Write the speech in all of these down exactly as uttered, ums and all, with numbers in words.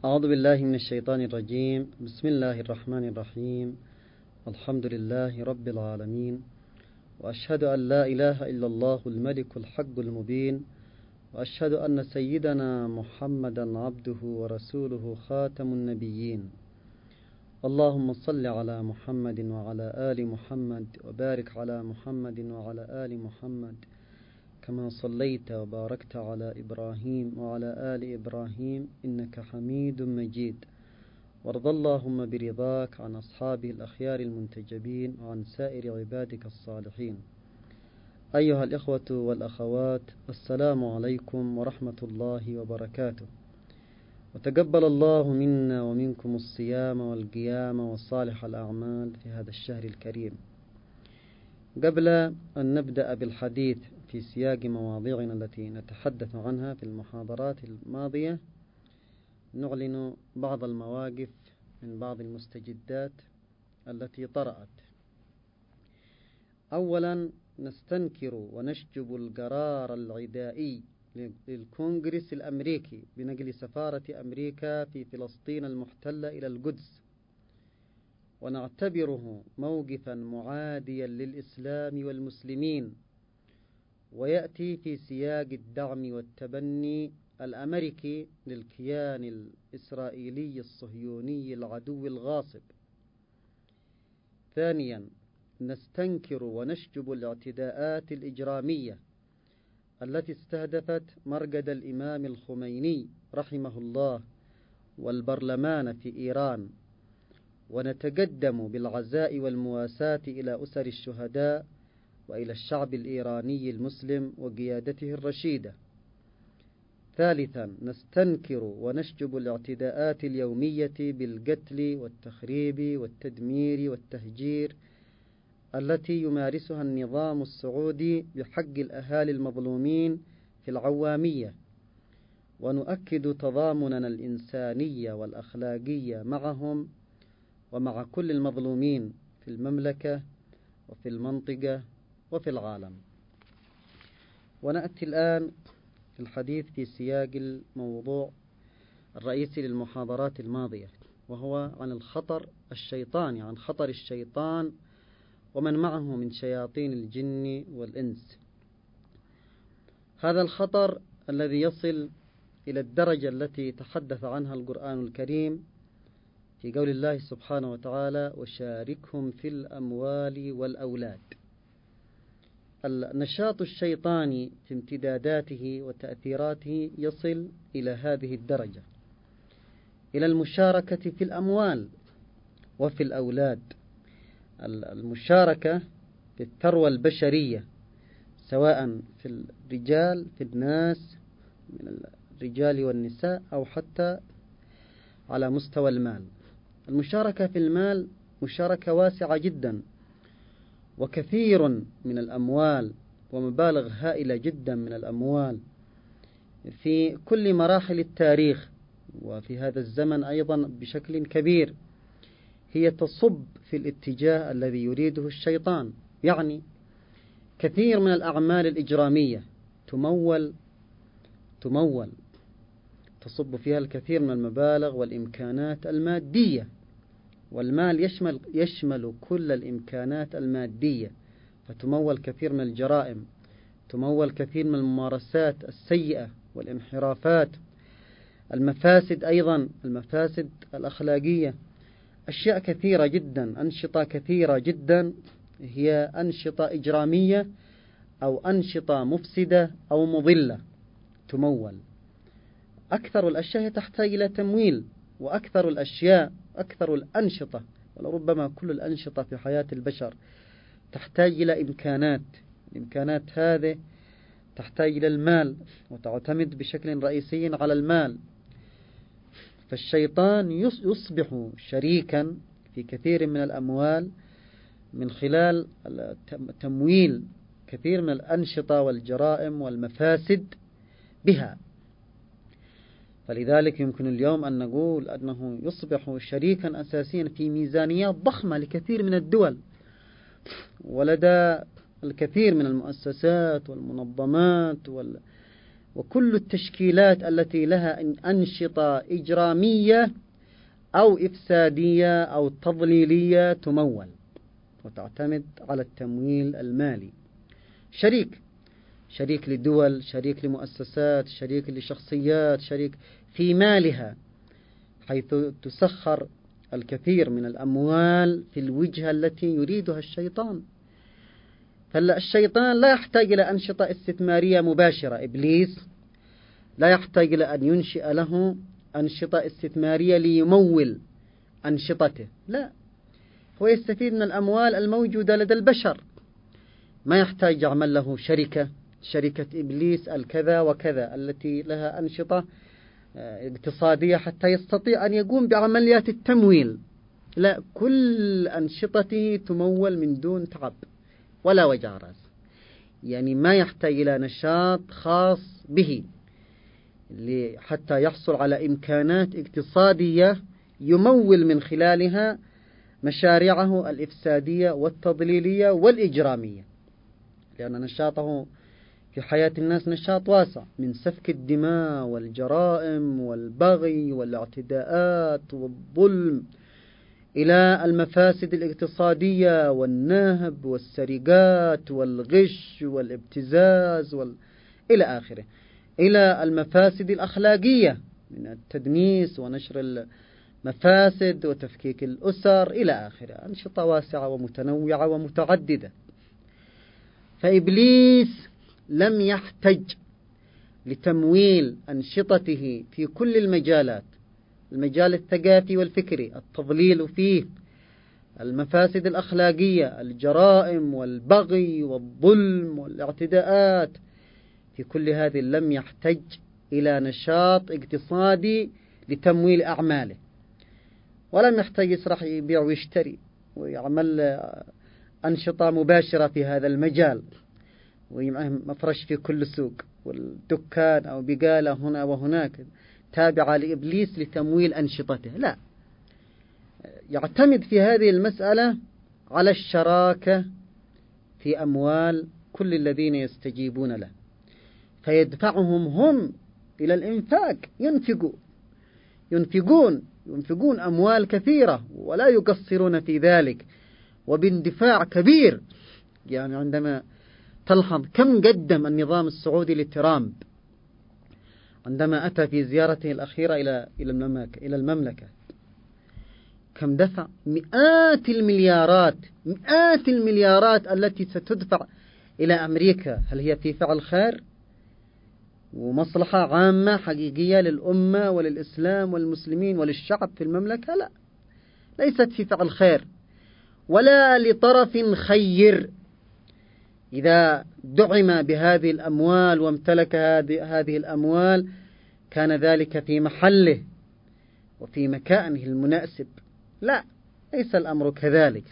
أعوذ بالله من الشيطان الرجيم. بسم الله الرحمن الرحيم. الحمد لله رب العالمين، وأشهد أن لا إله إلا الله الملك الحق المبين، وأشهد أن سيدنا محمدا عبده ورسوله خاتم النبيين. اللهم صل على محمد وعلى آل محمد، وبارك على محمد وعلى آل محمد كما صليت وباركت على إبراهيم وعلى آل إبراهيم إنك حميد مجيد. وارض اللهم برضاك عن أصحابه الأخيار المنتجبين وعن سائر عبادك الصالحين. أيها الإخوة والأخوات، السلام عليكم ورحمة الله وبركاته، وتقبل الله منا ومنكم الصيام والقيام وصالح الأعمال في هذا الشهر الكريم. قبل أن نبدأ بالحديث في سياق مواضيعنا التي نتحدث عنها في المحاضرات الماضية، نعلن بعض المواقف من بعض المستجدات التي طرأت. أولا، نستنكر ونشجب القرار العدائي للكونغرس الأمريكي بنقل سفارة أمريكا في فلسطين المحتلة إلى القدس، ونعتبره موقفا معاديا للإسلام والمسلمين، ويأتي في سياق الدعم والتبني الأمريكي للكيان الإسرائيلي الصهيوني العدو الغاصب. ثانيا، نستنكر ونشجب الاعتداءات الإجرامية التي استهدفت مرقد الإمام الخميني رحمه الله والبرلمان في إيران، ونتقدم بالعزاء والمواساة إلى أسر الشهداء وإلى الشعب الإيراني المسلم وقيادته الرشيدة. ثالثا، نستنكر ونشجب الاعتداءات اليومية بالقتل والتخريب والتدمير والتهجير التي يمارسها النظام السعودي بحق الأهالي المظلومين في العوامية، ونؤكد تضامننا الإنساني والأخلاقي معهم ومع كل المظلومين في المملكة وفي المنطقة وفي العالم. ونأتي الآن في الحديث في سياق الموضوع الرئيسي للمحاضرات الماضية، وهو عن الخطر الشيطاني، عن خطر الشيطان ومن معه من شياطين الجن والإنس. هذا الخطر الذي يصل إلى الدرجة التي تحدث عنها القرآن الكريم في قول الله سبحانه وتعالى: وشاركهم في الأموال والأولاد. النشاط الشيطاني في امتداداته وتأثيراته يصل إلى هذه الدرجة، إلى المشاركة في الأموال وفي الأولاد. المشاركة في الثروة البشرية، سواء في الرجال في الناس من الرجال والنساء، أو حتى على مستوى المال. المشاركة في المال مشاركة واسعة جدا، وكثير من الأموال ومبالغ هائلة جدا من الأموال في كل مراحل التاريخ وفي هذا الزمن أيضا بشكل كبير هي تصب في الاتجاه الذي يريده الشيطان. يعني كثير من الأعمال الإجرامية تمول تمول تصب فيها الكثير من المبالغ والإمكانات المادية، والمال يشمل يشمل كل الإمكانات المادية، فتمول كثير من الجرائم، تمول كثير من الممارسات السيئة والانحرافات، المفاسد أيضا، المفاسد الأخلاقية، أشياء كثيرة جدا، أنشطة كثيرة جدا هي أنشطة إجرامية أو أنشطة مفسدة أو مضلة تمول. أكثر الأشياء تحتاج إلى تمويل، وأكثر الأشياء أكثر الأنشطة، ولربما كل الأنشطة في حياة البشر تحتاج إلى إمكانات. الإمكانات هذه تحتاج إلى المال، وتعتمد بشكل رئيسي على المال. فالشيطان يصبح شريكا في كثير من الأموال من خلال تمويل كثير من الأنشطة والجرائم والمفاسد بها. فلذلك يمكن اليوم أن نقول أنه يصبح شريكا أساسيا في ميزانيات ضخمة لكثير من الدول، ولدى الكثير من المؤسسات والمنظمات وكل التشكيلات التي لها أنشطة إجرامية أو إفسادية أو تضليلية تمول وتعتمد على التمويل المالي. شريك شريك لدول، شريك لمؤسسات، شريك لشخصيات، شريك في مالها، حيث تسخر الكثير من الأموال في الوجهة التي يريدها الشيطان. فالشيطان لا يحتاج إلى أنشطة استثمارية مباشرة. إبليس لا يحتاج إلى أن ينشئ له أنشطة استثمارية ليمول أنشطته، لا، هو يستفيد من الأموال الموجودة لدى البشر، ما يحتاج يعمل له شركة شركة إبليس الكذا وكذا التي لها أنشطة اقتصادية حتى يستطيع أن يقوم بعمليات التمويل. لا، كل أنشطته تمول من دون تعب ولا وجع رأس، يعني ما يحتاج إلى نشاط خاص به حتى يحصل على إمكانات اقتصادية يمول من خلالها مشاريعه الإفسادية والتضليلية والإجرامية، لأن نشاطه في حياة الناس نشاط واسع، من سفك الدماء والجرائم والبغي والاعتداءات والظلم إلى المفاسد الاقتصادية والنهب والسرقات والغش والابتزاز وال... إلى آخره، إلى المفاسد الأخلاقية من التدنيس ونشر المفاسد وتفكيك الأسر إلى آخره، أنشطة واسعة ومتنوعة ومتعددة. فإبليس لم يحتج لتمويل أنشطته في كل المجالات، المجال الثقافي والفكري، التضليل فيه، المفاسد الأخلاقية، الجرائم والبغي والظلم والاعتداءات، في كل هذه لم يحتج إلى نشاط اقتصادي لتمويل أعماله، ولم يحتاج يسرح يبيع ويشتري ويعمل أنشطة مباشرة في هذا المجال ومفرش في كل سوق والدكان أو بقالة هنا وهناك تابعة لإبليس لتمويل أنشطته. لا، يعتمد في هذه المسألة على الشراكة في أموال كل الذين يستجيبون له، فيدفعهم هم إلى الإنفاق، ينفقوا ينفقون ينفقون أموال كثيرة ولا يقصرون في ذلك وباندفاع كبير. يعني عندما تلحظ كم قدم النظام السعودي لترامب عندما أتى في زيارته الأخيرة إلى إلى المملكة، كم دفع؟ مئات المليارات مئات المليارات التي ستدفع إلى أمريكا. هل هي في فعل خير ومصلحة عامة حقيقية للأمة وللإسلام والمسلمين وللشعب في المملكة؟ لا، ليست في فعل خير ولا لطرف خير. إذا دعم بهذه الأموال وامتلك هذه الأموال كان ذلك في محله وفي مكانه المناسب. لا، ليس الأمر كذلك.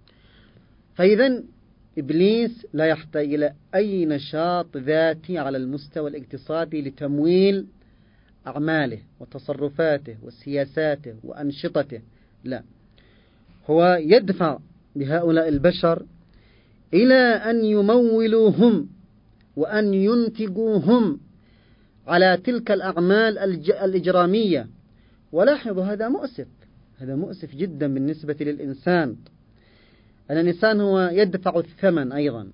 فإذا إبليس لا يحتاج إلى أي نشاط ذاتي على المستوى الاقتصادي لتمويل أعماله وتصرفاته وسياساته وأنشطته. لا، هو يدفع بهؤلاء البشر إلى أن يمولوهم وأن ينتجوهم على تلك الأعمال الإجرامية. ولاحظوا هذا مؤسف هذا مؤسف جدا بالنسبة للإنسان، أن الإنسان هو يدفع الثمن أيضا،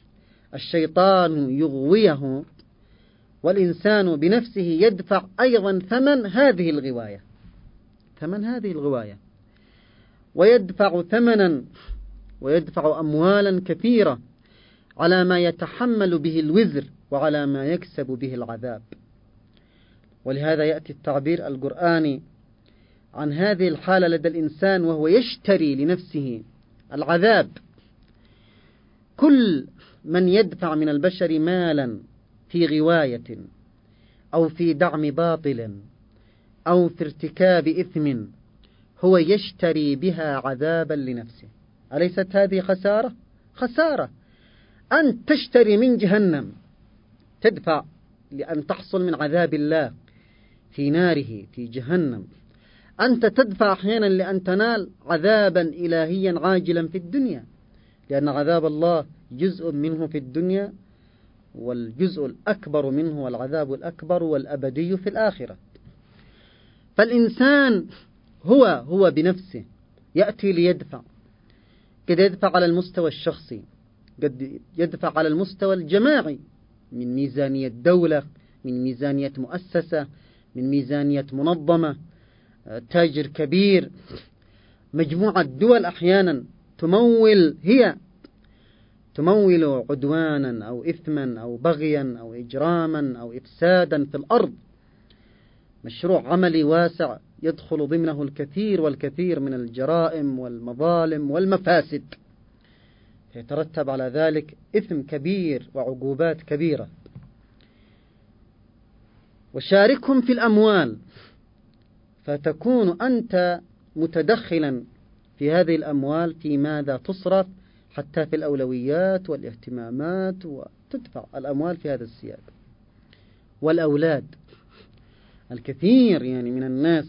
الشيطان يغويه والإنسان بنفسه يدفع أيضا ثمن هذه الغواية ثمن هذه الغواية ويدفع ثمنا ويدفع أموالا كثيرة على ما يتحمل به الوزر وعلى ما يكسب به العذاب. ولهذا يأتي التعبير القرآني عن هذه الحالة لدى الإنسان وهو يشتري لنفسه العذاب. كل من يدفع من البشر مالا في غواية أو في دعم باطل أو في ارتكاب إثم هو يشتري بها عذابا لنفسه. أليست هذه خسارة؟ خسارة أن تشتري من جهنم، تدفع لأن تحصل من عذاب الله في ناره في جهنم. أنت تدفع أحيانا لأن تنال عذابا إلهيا عاجلا في الدنيا، لأن عذاب الله جزء منه في الدنيا والجزء الأكبر منه والعذاب الأكبر والأبدي في الآخرة. فالإنسان هو هو بنفسه يأتي ليدفع، قد يدفع على المستوى الشخصي، قد يدفع على المستوى الجماعي من ميزانية دولة، من ميزانية مؤسسة، من ميزانية منظمة، تاجر كبير، مجموعة دول أحيانا تمول هي تمول عدوانا أو إثما أو بغيا أو إجراما أو إفسادا في الأرض، مشروع عملي واسع يدخل ضمنه الكثير والكثير من الجرائم والمظالم والمفاسد، يترتب على ذلك إثم كبير وعقوبات كبيرة. وشاركهم في الأموال، فتكون أنت متدخلا في هذه الأموال في ماذا تصرف، حتى في الأولويات والاهتمامات، وتدفع الأموال في هذا السياق. والأولاد، الكثير يعني من الناس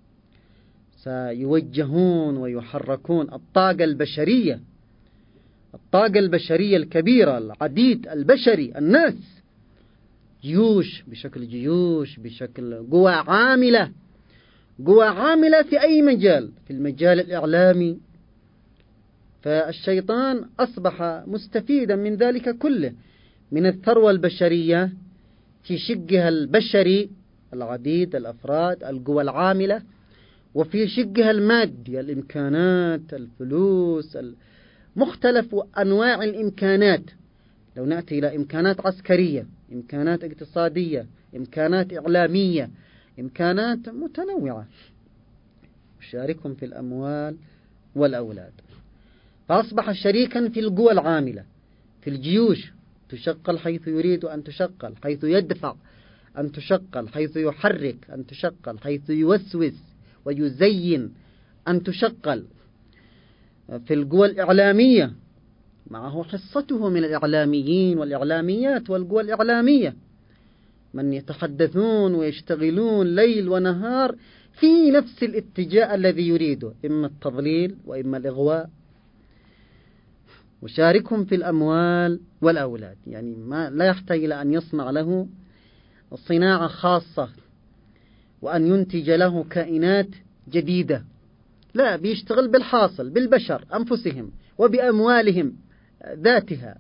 سيوجهون ويحركون الطاقة البشرية الطاقة البشرية الكبيرة، العديد البشري، الناس جيوش بشكل جيوش بشكل قوى عاملة قوى عاملة في أي مجال، في المجال الإعلامي، فالشيطان أصبح مستفيدا من ذلك كله، من الثروة البشرية في شقها البشري العديد الأفراد القوى العاملة، وفي شقها المادي الإمكانات الفلوس مختلف أنواع الإمكانات. لو نأتي إلى إمكانات عسكرية، إمكانات اقتصادية، إمكانات إعلامية، إمكانات متنوعة. شاركهم في الأموال والأولاد، فأصبح شريكا في القوى العاملة، في الجيوش، تشقل حيث يريد أن تشقل، حيث يدفع أن تشقل، حيث يحرك أن تشقل، حيث يوسوس ويزين أن تشقل. في القوى الإعلامية معه حصته من الإعلاميين والإعلاميات والقوى الإعلامية، من يتحدثون ويشتغلون ليل ونهار في نفس الاتجاه الذي يريده، إما التضليل وإما الإغواء. وشاركهم في الأموال والأولاد، يعني ما لا يحتاج إلى أن يصنع له صناعة خاصة وأن ينتج له كائنات جديدة، لا، بيشتغل بالحاصل، بالبشر أنفسهم وبأموالهم ذاتها.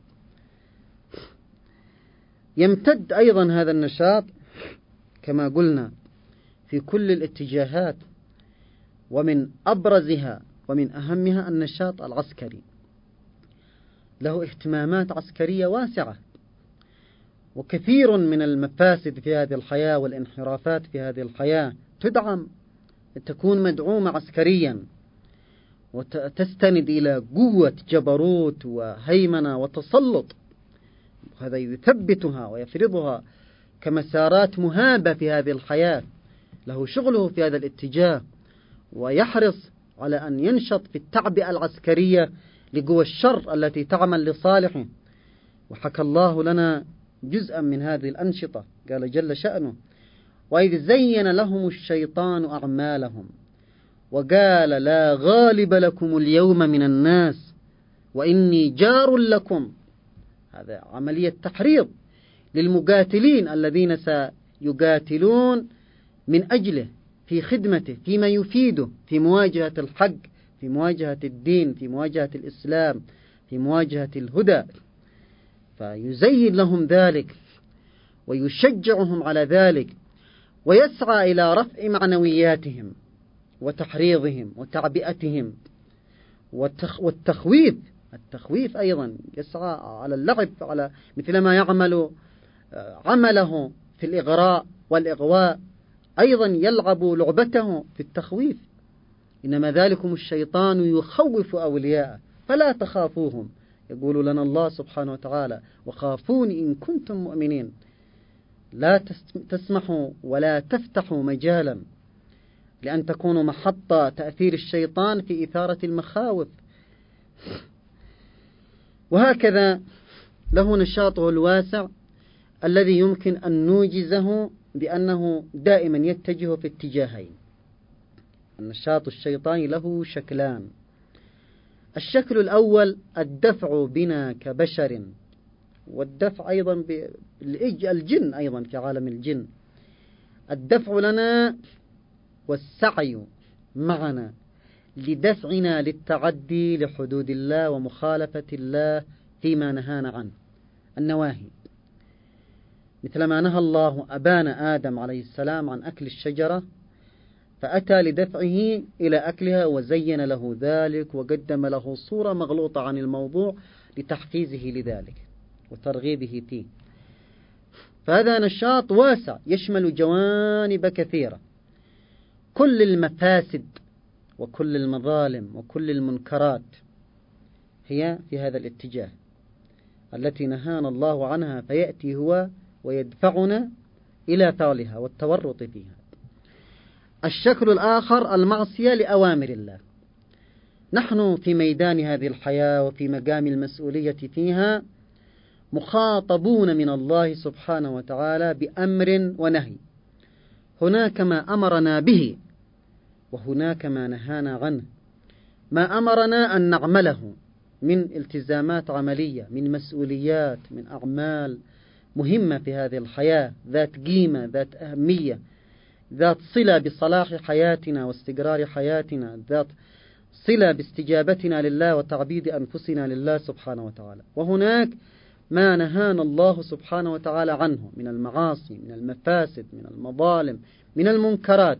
يمتد أيضا هذا النشاط كما قلنا في كل الاتجاهات، ومن أبرزها ومن أهمها النشاط العسكري، له اهتمامات عسكرية واسعة، وكثير من المفاسد في هذه الحياة والانحرافات في هذه الحياة تدعم، تكون مدعومة عسكريا، وتستند إلى قوة جبروت وهيمنة وتسلط، هذا يثبتها ويفرضها كمسارات مهابة في هذه الحياة. له شغله في هذا الاتجاه، ويحرص على أن ينشط في التعبئة العسكرية لقوى الشر التي تعمل لصالحه. وحكى الله لنا جزءا من هذه الأنشطة، قال جل شأنه: وإذ زين لهم الشيطان أعمالهم وقال لا غالب لكم اليوم من الناس وإني جار لكم. هذا عملية تحريض للمقاتلين الذين سيقاتلون من أجله، في خدمته، فيما يفيده، في مواجهة الحق، في مواجهة الدين، في مواجهة الإسلام، في مواجهة الهدى. فيزين لهم ذلك ويشجعهم على ذلك، ويسعى إلى رفع معنوياتهم وتحريضهم وتعبئتهم والتخويف. التخويف أيضا يسعى على اللعب، على مثل ما يعمل عمله في الإغراء والإغواء، أيضا يلعب لعبته في التخويف. إنما ذلكم الشيطان يخوف أولياءه فلا تخافوهم، يقول لنا الله سبحانه وتعالى: وخافوني إن كنتم مؤمنين. لا تسمحوا ولا تفتحوا مجالا لأن تكونوا محط تأثير الشيطان في إثارة المخاوف. وهكذا له نشاطه الواسع الذي يمكن أن نوجزه بأنه دائما يتجه في اتجاهين. النشاط الشيطاني له شكلان: الشكل الأول الدفع بنا كبشر والدفع أيضا بالجن أيضا في عالم الجن. الدفع لنا والسعي معنا لدفعنا للتعدي لحدود الله ومخالفة الله فيما نهانا عنه، النواهي، مثلما نهى الله أبانا آدم عليه السلام عن أكل الشجرة فأتى لدفعه إلى أكلها وزين له ذلك وقدم له صورة مغلوطة عن الموضوع لتحفيزه لذلك وترغيبه فيه. فهذا نشاط واسع يشمل جوانب كثيرة. كل المفاسد وكل المظالم وكل المنكرات هي في هذا الاتجاه التي نهانا الله عنها، فيأتي هو ويدفعنا إلى فعلها والتورط فيها. الشكل الآخر المعصية لأوامر الله. نحن في ميدان هذه الحياة وفي مقام المسؤولية فيها مخاطبون من الله سبحانه وتعالى بأمر ونهي. هناك ما أمرنا به وهناك ما نهانا عنه. ما أمرنا أن نعمله من التزامات عملية، من مسؤوليات، من أعمال مهمة في هذه الحياة، ذات قيمة، ذات أهمية، ذات صلة بصلاح حياتنا واستقرار حياتنا، ذات صلة باستجابتنا لله وتعبيد أنفسنا لله سبحانه وتعالى. وهناك ما نهانا الله سبحانه وتعالى عنه من المعاصي، من المفاسد، من المظالم، من المنكرات.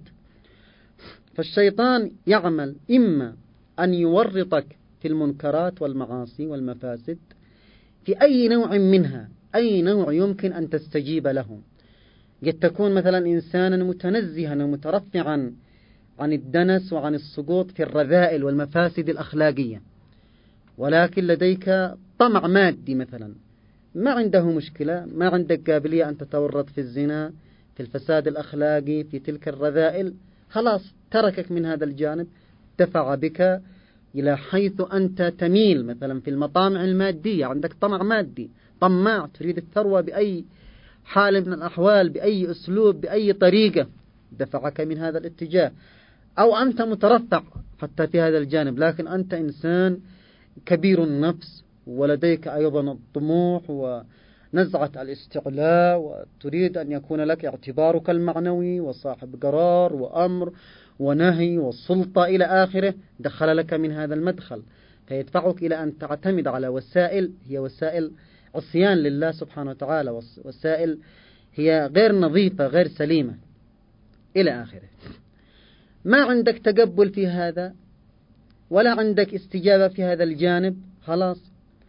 فالشيطان يعمل إما أن يورطك في المنكرات والمعاصي والمفاسد في أي نوع منها، أي نوع يمكن أن تستجيب له. قد تكون مثلا إنسانا متنزها ومترفعا عن الدنس وعن السقوط في الرذائل والمفاسد الأخلاقية، ولكن لديك طمع مادي مثلا، ما عنده مشكلة، ما عندك قابلية أن تتورط في الزنا، في الفساد الأخلاقي، في تلك الرذائل، خلاص تركك من هذا الجانب، دفع بك إلى حيث أنت تميل مثلا في المطامع المادية، عندك طمع مادي، طماع، تريد الثروة بأي حال من الأحوال، بأي أسلوب، بأي طريقة، دفعك من هذا الاتجاه. أو أنت مترفع حتى في هذا الجانب، لكن أنت إنسان كبير النفس ولديك أيضا الطموح ونزعة الاستعلاء، وتريد أن يكون لك اعتبارك المعنوي وصاحب قرار وأمر ونهي والسلطة إلى آخره، دخل لك من هذا المدخل فيدفعك إلى أن تعتمد على وسائل هي وسائل عصيان لله سبحانه وتعالى، وسائل هي غير نظيفة غير سليمة إلى آخره. ما عندك تقبل في هذا ولا عندك استجابة في هذا الجانب، خلاص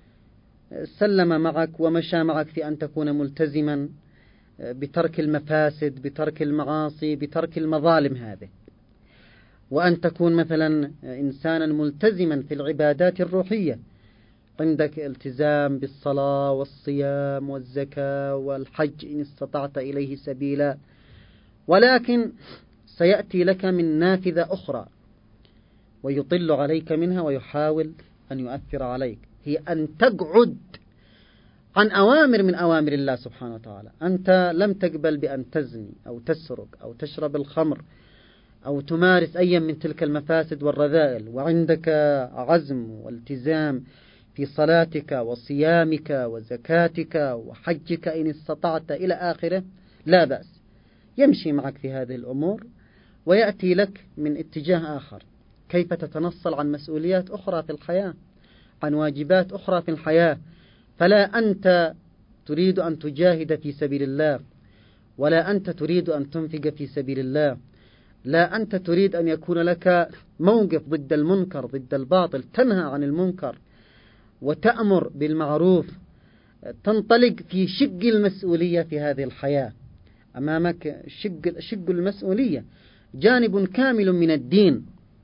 سلم معك ومشى معك في أن تكون ملتزما بترك المفاسد، بترك المعاصي، بترك المظالم هذه، وأن تكون مثلا إنسانا ملتزما في العبادات الروحية، عندك التزام بالصلاة والصيام والزكاة والحج إن استطعت إليه سبيلا، ولكن سيأتي لك من نافذة أخرى ويطل عليك منها ويحاول أن يؤثر عليك، هي أن تقعد عن أوامر من أوامر الله سبحانه وتعالى. أنت لم تقبل بأن تزني أو تسرق أو تشرب الخمر أو تمارس أي من تلك المفاسد والرذائل، وعندك عزم والتزام في صلاتك وصيامك وزكاتك وحجك إن استطعت إلى آخره، لا بأس، يمشي معك في هذه الأمور ويأتي لك من اتجاه آخر، كيف تتنصل عن مسؤوليات أخرى في الحياة، عن واجبات أخرى في الحياة. فلا أنت تريد أن تجاهد في سبيل الله، ولا أنت تريد أن تنفق في سبيل الله، لا أنت تريد أن يكون لك موقف ضد المنكر ضد الباطل، تنهى عن المنكر وتأمر بالمعروف، تنطلق في شق المسؤولية في هذه الحياة. أمامك شق, شق المسؤولية، جانب كامل من الدين.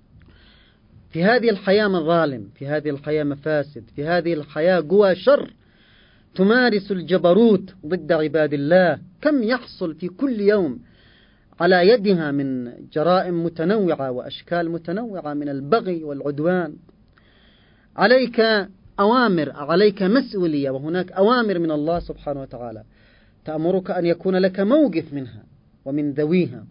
في هذه الحياة مظالم، في هذه الحياة مفاسد، في هذه الحياة قوى شر تمارس الجبروت ضد عباد الله، كم يحصل في كل يوم على يدها من جرائم متنوعة وأشكال متنوعة من البغي والعدوان. عليك أوامر، عليك مسؤولية، وهناك أوامر من الله سبحانه وتعالى تأمرك أن يكون لك موقف منها ومن ذويها.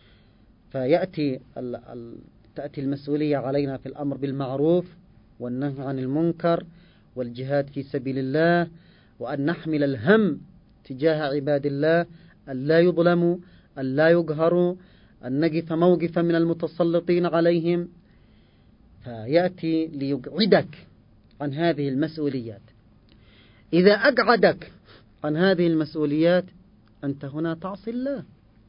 فيأتي ال ال تأتي المسؤولية علينا في الأمر بالمعروف والنهي عن المنكر والجهاد في سبيل الله وأن نحمل الهم تجاه عباد الله، أن لا يظلموا، أن لا يقهروا، أن نقف موقفا من المتسلطين عليهم. فيأتي ليقعدك عن هذه المسؤوليات. إذا أقعدك عن هذه المسؤوليات أنت هنا تعصي الله،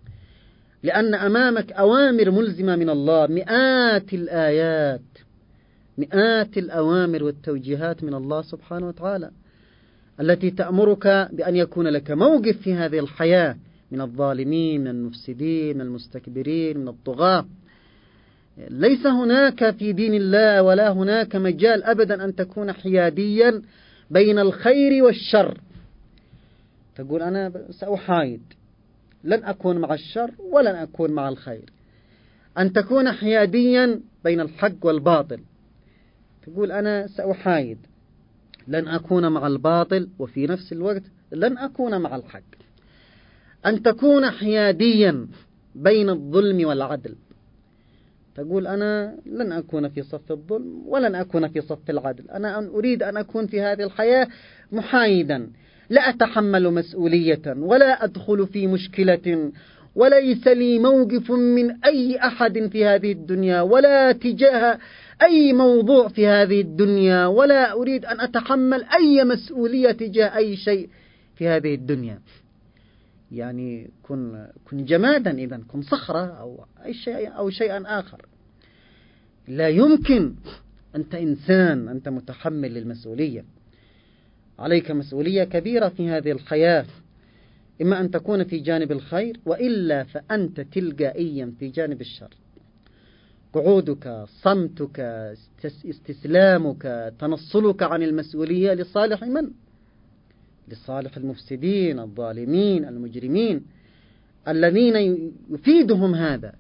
لأن أمامك أوامر ملزمة من الله، مئات الآيات، مئات الأوامر والتوجيهات من الله سبحانه وتعالى التي تأمرك بأن يكون لك موقف في هذه الحياة من الظالمين، من المفسدين، من المستكبرين، من الطغاة. ليس هناك في دين الله ولا هناك مجال أبدا أن تكون حياديا بين الخير والشر. تقول أنا سأحايد، لن أكون مع الشر ولن أكون مع الخير. أن تكون حياديا بين الحق والباطل، تقول أنا سأحايد، لن أكون مع الباطل وفي نفس الوقت لن أكون مع الحق. أن تكون حياديا بين الظلم والعدل، تقول أنا لن أكون في صف الظلم ولن أكون في صف العدل، أنا أريد أن أكون في هذه الحياة محايدا، لا أتحمل مسؤولية ولا أدخل في مشكلة، وليس لي موقف من أي أحد في هذه الدنيا ولا تجاه أي موضوع في هذه الدنيا، ولا أريد أن أتحمل أي مسؤولية تجاه أي شيء في هذه الدنيا. يعني كن كن جمادا، إذن كن صخرة أو أي شيء أو شيئا آخر. لا يمكن، أنت إنسان، أنت متحمل للمسؤولية، عليك مسؤولية كبيرة في هذه الحياة، إما أن تكون في جانب الخير وإلا فأنت تلقائيا في جانب الشر. قعودك، صمتك، استسلامك، تنصلك عن المسؤولية لصالح من؟ لصالح المفسدين، الظالمين، المجرمين، الذين يفيدهم هذا،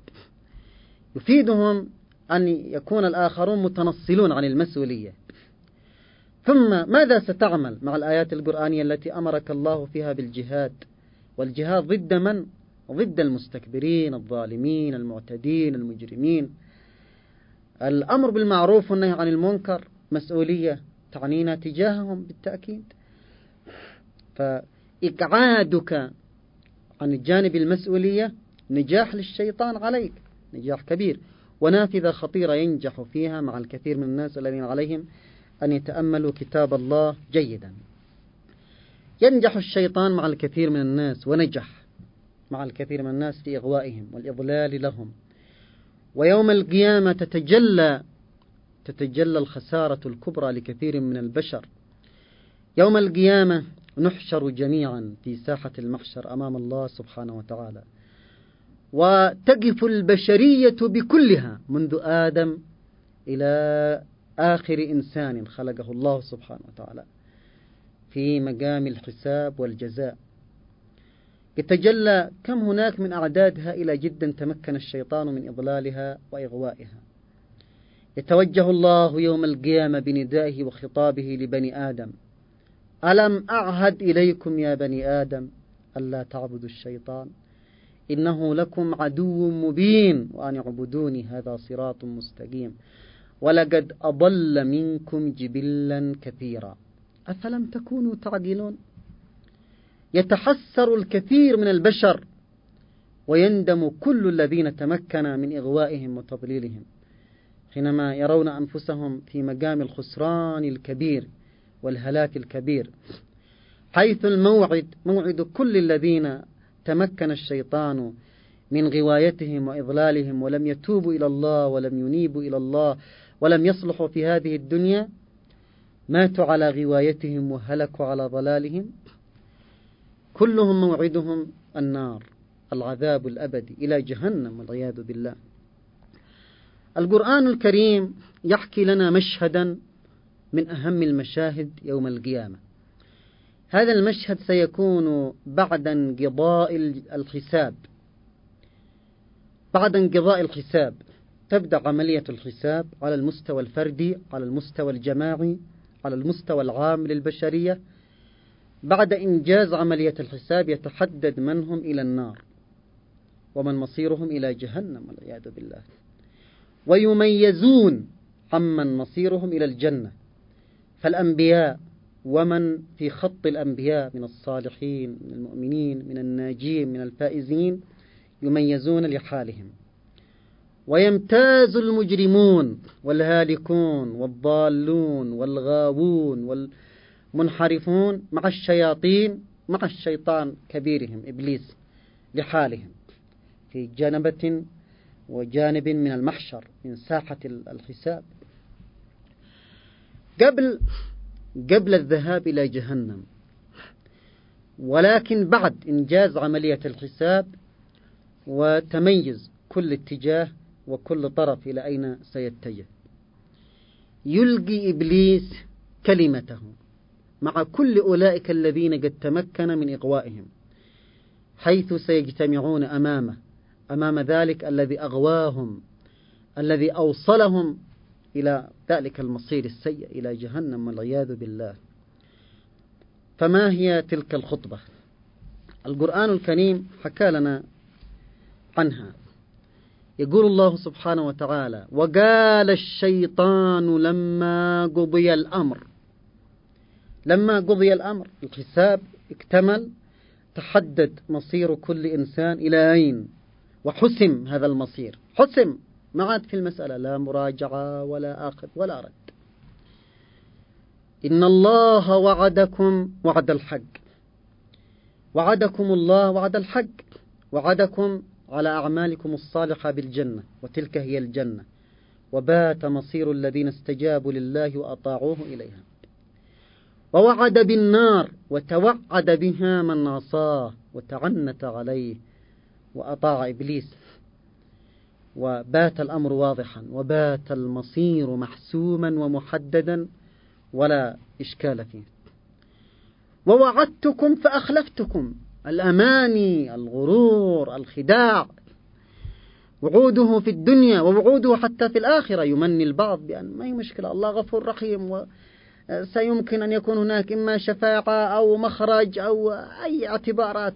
يفيدهم أن يكون الآخرون متنصلون عن المسؤولية. ثم ماذا ستعمل مع الآيات القرآنية التي أمرك الله فيها بالجهاد؟ والجهاد ضد من؟ ضد المستكبرين، الظالمين، المعتدين، المجرمين. الأمر بالمعروف والنهي عن المنكر مسؤولية تعنينا تجاههم بالتأكيد. فإقعادك عن الجانب المسؤولية نجاح للشيطان عليك، نجاح كبير ونافذة خطيرة ينجح فيها مع الكثير من الناس الذين عليهم أن يتأملوا كتاب الله جيدا. ينجح الشيطان مع الكثير من الناس، ونجح مع الكثير من الناس في إغوائهم والإضلال لهم. ويوم القيامة تتجلى تتجلى الخسارة الكبرى لكثير من البشر. يوم القيامة نحشر جميعا في ساحة المحشر أمام الله سبحانه وتعالى، وتقف البشرية بكلها منذ آدم إلى آخر إنسان خلقه الله سبحانه وتعالى في مقام الحساب والجزاء. يتجلى كم هناك من أعداد هائلة جدا تمكن الشيطان من إضلالها وإغوائها. يتوجه الله يوم القيامة بندائه وخطابه لبني آدم: ألم أعهد إليكم يا بني آدم ألا تعبدوا الشيطان إنه لكم عدو مبين وأن اعبدوني هذا صراط مستقيم ولقد أضل منكم جبلا كثيرا أفلم تكونوا تعقلون. يتحسر الكثير من البشر ويندم كل الذين تمكن من إغوائهم وتضليلهم حينما يرون أنفسهم في مقام الخسران الكبير والهلاك الكبير، حيث الموعد موعد كل الذين تمكن الشيطان من غوايتهم وإضلالهم ولم يتوبوا إلى الله ولم ينيبوا إلى الله ولم يصلحوا في هذه الدنيا، ماتوا على غوايتهم وهلكوا على ضلالهم. كلهم موعدهم النار، العذاب الأبدي إلى جهنم والعياذ بالله. القرآن الكريم يحكي لنا مشهدا من أهم المشاهد يوم القيامة. هذا المشهد سيكون بعد انقضاء الحساب. بعد انقضاء الحساب تبدأ عملية الحساب على المستوى الفردي، على المستوى الجماعي، على المستوى العام للبشرية. بعد إنجاز عملية الحساب يتحدد من هم إلى النار ومن مصيرهم إلى جهنم والعياذ بالله، ويميزون عمن مصيرهم إلى الجنة. فالأنبياء ومن في خط الأنبياء من الصالحين من المؤمنين من الناجين من الفائزين يميزون لحالهم، ويمتاز المجرمون والهالكون والضالون والغاوون والمنحرفون مع الشياطين مع الشيطان كبيرهم إبليس لحالهم في جانبة وجانب من المحشر من ساحة الحساب. قبل قبل الذهاب إلى جهنم، ولكن بعد إنجاز عملية الحساب وتميز كل اتجاه وكل طرف إلى أين سيتجه، يلقي إبليس كلمته مع كل أولئك الذين قد تمكن من إغوائهم، حيث سيجتمعون أمامه أمام ذلك الذي أغواهم، الذي أوصلهم إلى ذلك المصير السيء إلى جهنم والعياذ بالله. فما هي تلك الخطبة؟ القرآن الكريم حكى لنا عنها. يقول الله سبحانه وتعالى: وقال الشيطان لما قضي الأمر. لما قضي الأمر الحساب اكتمل، تحدد مصير كل إنسان إلى أين، وحسم هذا المصير، حسم، ما عاد في المسألة لا مراجعة ولا آخذ ولا رد. إن الله وعدكم وعد الحق، وعدكم الله وعد الحق، وعدكم على أعمالكم الصالحة بالجنة، وتلك هي الجنة، وبات مصير الذين استجابوا لله وأطاعوه إليها. ووعد بالنار وتوعد بها من عصاه وتعنت عليه وأطاع إبليس، وبات الأمر واضحا، وبات المصير محسوما ومحددا ولا إشكال فيه. ووعدتكم فأخلفتكم، الأماني، الغرور، الخداع، وعوده في الدنيا ووعوده حتى في الآخرة. يمني البعض بأن ما هي مشكلة، الله غفور رحيم وسيمكن أن يكون هناك إما شفاعة أو مخرج أو أي اعتبارات.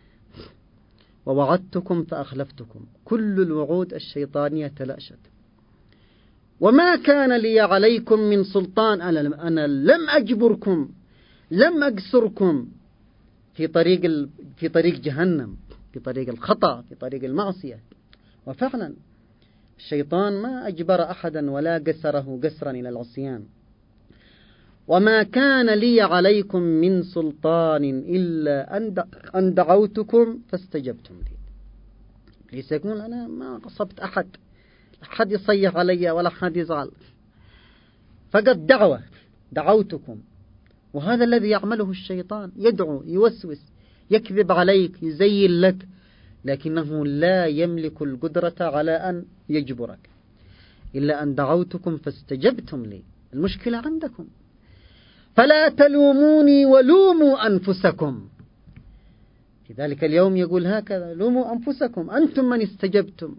ووعدتكم فأخلفتكم، كل الوعود الشيطانية تلاشت. وما كان لي عليكم من سلطان، أنا لم أجبركم، لم أقصركم في طريق في طريق جهنم، في طريق الخطأ، في طريق المعصية. وفعلا الشيطان ما أجبر أحدا ولا قسره قسرا إلى العصيان. وما كان لي عليكم من سلطان إلا أن دعوتكم فاستجبتم لي. ليس يقول أنا ما قصبت أحد، أحد يصيح علي ولا أحد يزعل، فقد دعوة دعوتكم. وهذا الذي يعمله الشيطان، يدعو، يوسوس، يكذب عليك، يزين لك، لكنه لا يملك القدرة على أن يجبرك. إلا أن دعوتكم فاستجبتم لي. المشكلة عندكم، فلا تلوموني ولوموا أنفسكم. في ذلك اليوم يقول هكذا: لوموا أنفسكم، أنتم من استجبتم،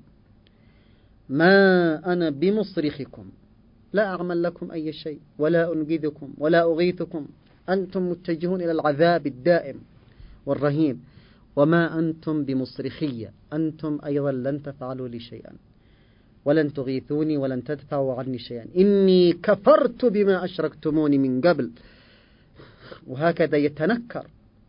ما أنا بمصرخكم، لا أعمل لكم أي شيء ولا أنقذكم ولا أغيثكم، أنتم متجهون إلى العذاب الدائم والرهيب، وما أنتم بمصرخية، أنتم أيضا لن تفعلوا لي شيئا ولن تغيثوني ولن تدفعوا عني شيئا، إني كفرت بما أشركتموني من قبل. وهكذا يتنكر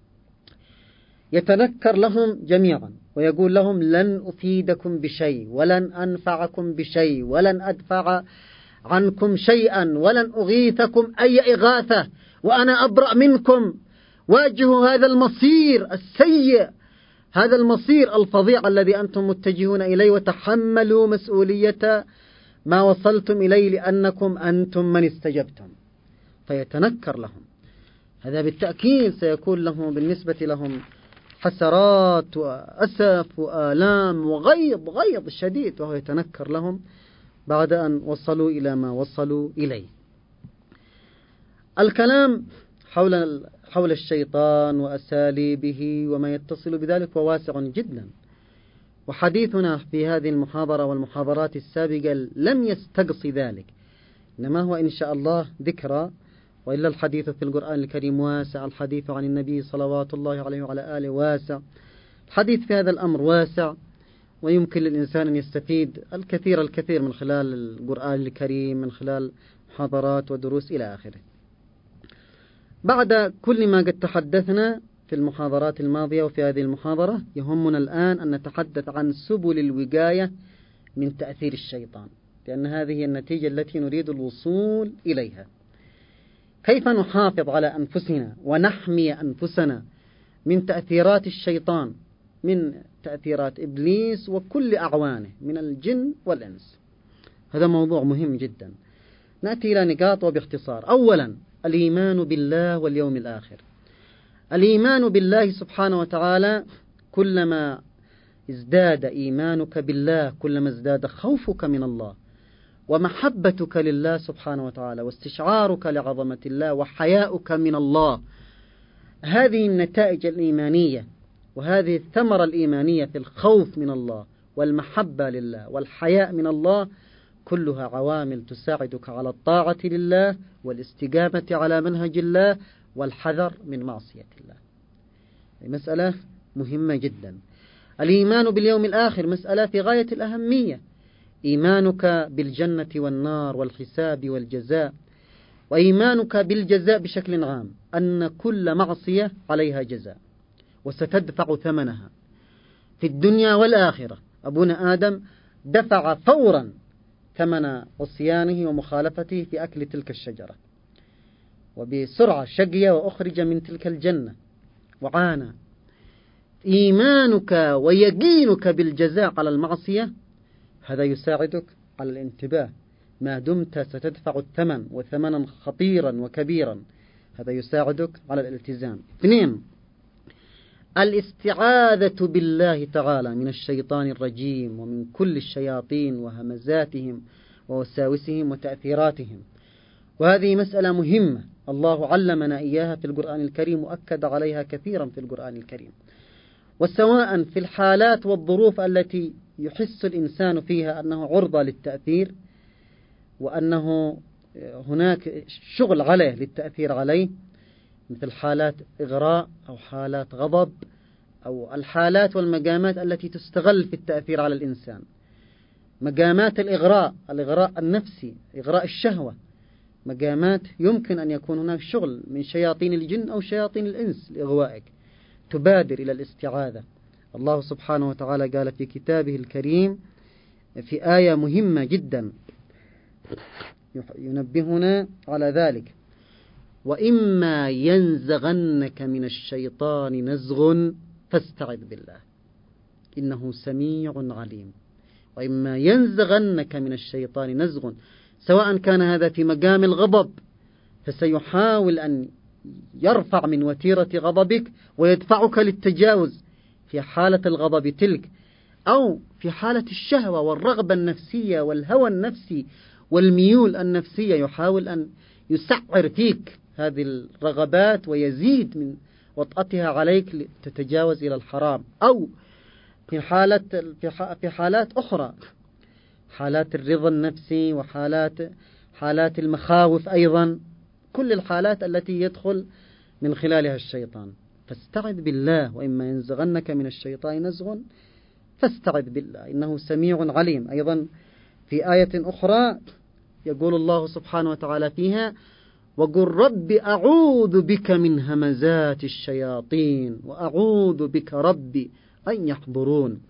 يتنكر لهم جميعا ويقول لهم: لن أفيدكم بشيء ولن أنفعكم بشيء ولن أدفع عنكم شيئا ولن أغيثكم أي إغاثة، وأنا أبرأ منكم. واجهوا هذا المصير السيء، هذا المصير الفظيع الذي أنتم متجهون إليه، وتحملوا مسؤولية ما وصلتم إليه لأنكم أنتم من استجبتم. فيتنكر لهم. هذا بالتأكيد سيكون لهم بالنسبة لهم حسرات وأسف وآلام وغيظ غيظ شديد، وهو يتنكر لهم بعد أن وصلوا إلى ما وصلوا إليه. الكلام حول حول الشيطان وأساليبه وما يتصل بذلك وواسع جدا، وحديثنا في هذه المحاضرة والمحاضرات السابقة لم يستقصي ذلك، إنما هو إن شاء الله ذكرى، وإلا الحديث في القرآن الكريم واسع، الحديث عن النبي صلوات الله عليه وعلى آله واسع، الحديث في هذا الأمر واسع، ويمكن للإنسان أن يستفيد الكثير الكثير من خلال القرآن الكريم، من خلال محاضرات ودروس إلى آخره. بعد كل ما قد تحدثنا في المحاضرات الماضية وفي هذه المحاضرة، يهمنا الآن أن نتحدث عن سبل الوقاية من تأثير الشيطان، لأن هذه هي النتيجة التي نريد الوصول إليها. كيف نحافظ على أنفسنا ونحمي أنفسنا من تأثيرات الشيطان، من تأثيرات إبليس وكل أعوانه من الجن والإنس؟ هذا موضوع مهم جدا. نأتي إلى نقاط وباختصار. أولا، الإيمان بالله واليوم الآخر. الإيمان بالله سبحانه وتعالى، كلما ازداد إيمانك بالله كلما ازداد خوفك من الله ومحبتك لله سبحانه وتعالى واستشعارك لعظمة الله وحياؤك من الله. هذه النتائج الإيمانية وهذه الثمرة الإيمانية في الخوف من الله والمحبة لله والحياء من الله، كلها عوامل تساعدك على الطاعة لله والاستقامة على منهج الله والحذر من معصية الله. مسألة مهمة جدا. الإيمان باليوم الآخر مسألة في غاية الأهمية. إيمانك بالجنة والنار والحساب والجزاء، وإيمانك بالجزاء بشكل عام، أن كل معصية عليها جزاء وستدفع ثمنها في الدنيا والآخرة. أبونا آدم دفع فورا ثمن عصيانه ومخالفته في أكل تلك الشجرة، وبسرعة شقي وأخرج من تلك الجنة وعانى. إيمانك ويقينك بالجزاء على المعصية هذا يساعدك على الانتباه ما دمت ستدفع الثمن، وثمنا خطيرا وكبيرا. هذا يساعدك على الالتزام. اثنين، الاستعاذة بالله تعالى من الشيطان الرجيم ومن كل الشياطين وهمزاتهم ووساوسهم وتأثيراتهم. وهذه مسألة مهمة، الله علمنا إياها في القرآن الكريم وأكد عليها كثيرا في القرآن الكريم. وسواء في الحالات والظروف التي يحس الإنسان فيها أنه عرضة للتأثير وأنه هناك شغل عليه للتأثير عليه، مثل حالات إغراء أو حالات غضب أو الحالات والمقامات التي تستغل في التأثير على الإنسان. مقامات الإغراء، الإغراء النفسي، إغراء الشهوة، مقامات يمكن أن يكون هناك شغل من شياطين الجن أو شياطين الإنس لإغوائك. تبادر إلى الاستعاذة. الله سبحانه وتعالى قال في كتابه الكريم في آية مهمة جدا ينبهنا على ذلك: وإما ينزغنك من الشيطان نزغ فاستعذ بالله إنه سميع عليم. وإما ينزغنك من الشيطان نزغ، سواء كان هذا في مقام الغضب فسيحاول أن يرفع من وتيرة غضبك ويدفعك للتجاوز في حالة الغضب تلك، أو في حالة الشهوة والرغبة النفسية والهوى النفسي والميول النفسية، يحاول أن يسعر فيك هذه الرغبات ويزيد من وطأتها عليك لتتجاوز إلى الحرام. أو في حالة في حالات أخرى، حالات الرضا النفسي وحالات حالات المخاوف أيضا، كل الحالات التي يدخل من خلالها الشيطان. فاستعذ بالله، وإما ينزغنك من الشيطان نزغ فاستعذ بالله إنه سميع عليم. أيضا في آية أخرى يقول الله سبحانه وتعالى فيها: وقل رب أعوذ بك من همزات الشياطين وأعوذ بك ربي أن يحضرون.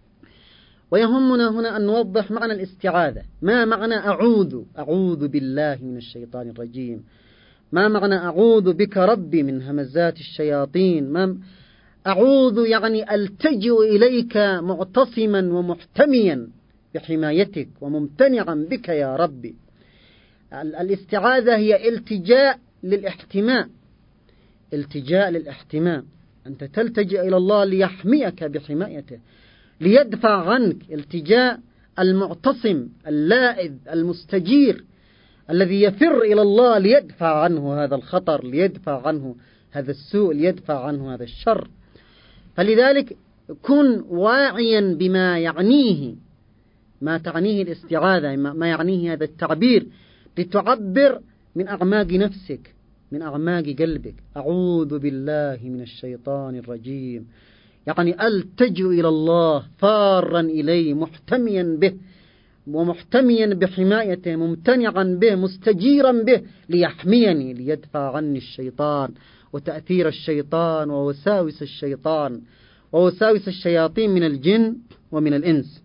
ويهمنا هنا أن نوضح معنى الاستعاذة. ما معنى أعوذ؟ أعوذ بالله من الشيطان الرجيم. ما معنى أعوذ بك ربي من همزات الشياطين؟ ما أعوذ يعني ألتجئ إليك معتصما ومحتميا بحمايتك وممتنعا بك يا ربي. الاستعاذة هي التجاء للاحتماء، التجاء للاحتماء. أنت تلتجئ إلى الله ليحميك بحمايته، ليدفع عنك. التجاء المعتصم اللائذ المستجير الذي يفر إلى الله ليدفع عنه هذا الخطر، ليدفع عنه هذا السوء، ليدفع عنه هذا الشر. فلذلك كن واعيا بما يعنيه، ما تعنيه الاستعاذة، ما يعنيه هذا التعبير، لتعبر من أعماق نفسك، من أعماق قلبك. أعوذ بالله من الشيطان الرجيم، يعني ألتجئ إلى الله فارا إليه محتميا به ومحتميا بحمايته، ممتنعا به، مستجيرا به ليحميني، ليدفع عني الشيطان وتأثير الشيطان ووساوس الشيطان ووساوس الشياطين من الجن ومن الإنس.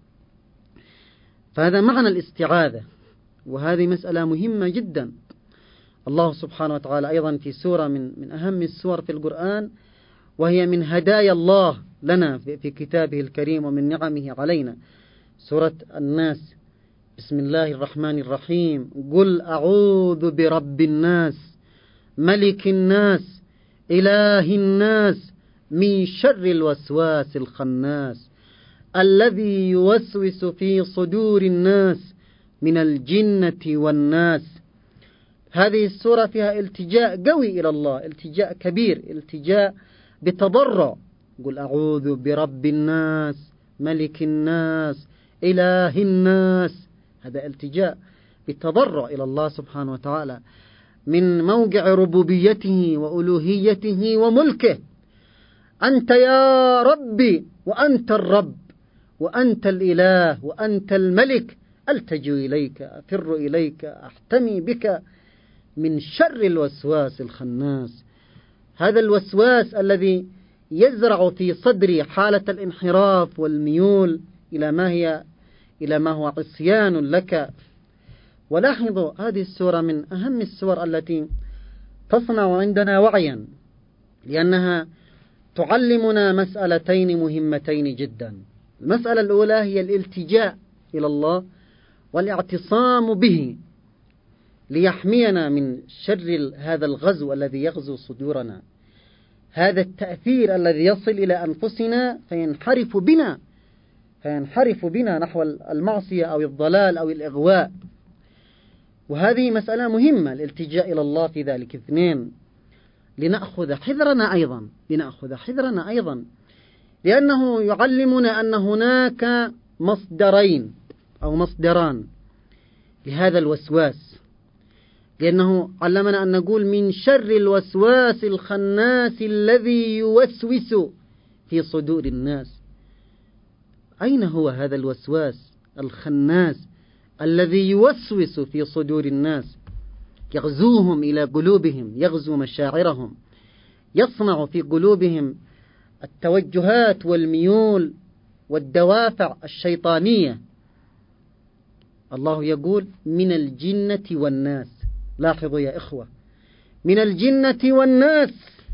فهذا معنى الاستعاذة، وهذه مسألة مهمة جدا. الله سبحانه وتعالى أيضا في سورة من, من أهم السور في القرآن، وهي من هدايا الله لنا في كتابه الكريم ومن نعمه علينا، سورة الناس. بسم الله الرحمن الرحيم: قل أعوذ برب الناس ملك الناس إله الناس من شر الوسواس الخناس الذي يوسوس في صدور الناس من الجنة والناس. هذه السورة فيها التجاء قوي إلى الله، التجاء كبير، التجاء بتضرع. قل أعوذ برب الناس ملك الناس إله الناس، هذا التجاء بتضرع إلى الله سبحانه وتعالى من موقع ربوبيته وألوهيته وملكه. أنت يا ربي وأنت الرب وأنت الإله وأنت الملك، ألتجئ إليك، أفر إليك، أحتمي بك من شر الوسواس الخناس. هذا الوسواس الذي يزرع في صدري حالة الانحراف والميول إلى ما هي إلى ما هو عصيان لك. ولاحظوا هذه السورة من أهم السور التي تصنع عندنا وعيا، لأنها تعلمنا مسألتين مهمتين جدا. المسألة الأولى هي الالتجاء إلى الله والاعتصام به ليحمينا من شر هذا الغزو الذي يغزو صدورنا، هذا التأثير الذي يصل إلى أنفسنا فينحرف بنا فينحرف بنا نحو المعصية أو الضلال أو الإغواء. وهذه مسألة مهمة، الالتجاء إلى الله في ذلك. اثنين، لنأخذ حذرنا أيضا لنأخذ حذرنا أيضا لأنه يعلمنا أن هناك مصدرين أو مصدران لهذا الوسواس، لأنه علمنا أن نقول من شر الوسواس الخناس الذي يوسوس في صدور الناس. أين هو هذا الوسواس الخناس الذي يوسوس في صدور الناس؟ يغزوهم إلى قلوبهم، يغزو مشاعرهم، يصنع في قلوبهم التوجهات والميول والدوافع الشيطانية. الله يقول من الجنة والناس. لاحظوا يا إخوة، من الجنة والناس،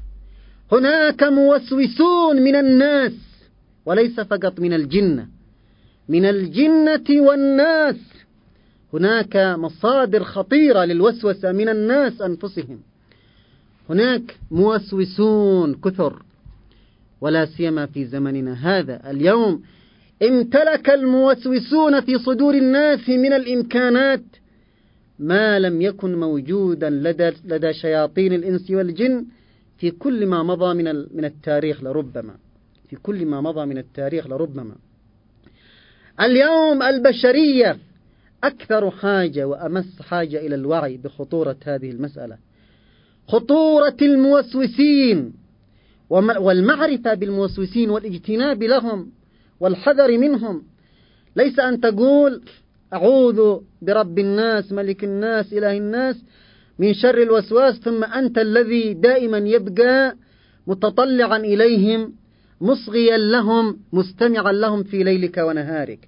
هناك موسوسون من الناس، وليس فقط من الجنة، من الجنة والناس. هناك مصادر خطيرة للوسوسة من الناس أنفسهم، هناك موسوسون كثر، ولا سيما في زمننا هذا. اليوم امتلك الموسوسون في صدور الناس من الإمكانات ما لم يكن موجودا لدى, لدى شياطين الإنس والجن في كل ما مضى من من التاريخ لربما في كل ما مضى من التاريخ لربما. اليوم البشرية أكثر حاجة وأمس حاجة إلى الوعي بخطورة هذه المسألة، خطورة الموسوسين والمعرفة بالموسوسين والاجتناب لهم والحذر منهم. ليس أن تقول أعوذ برب الناس ملك الناس إله الناس من شر الوسواس ثم أنت الذي دائما يبقى متطلعا إليهم، مصغيا لهم، مستمعا لهم في ليلك ونهارك.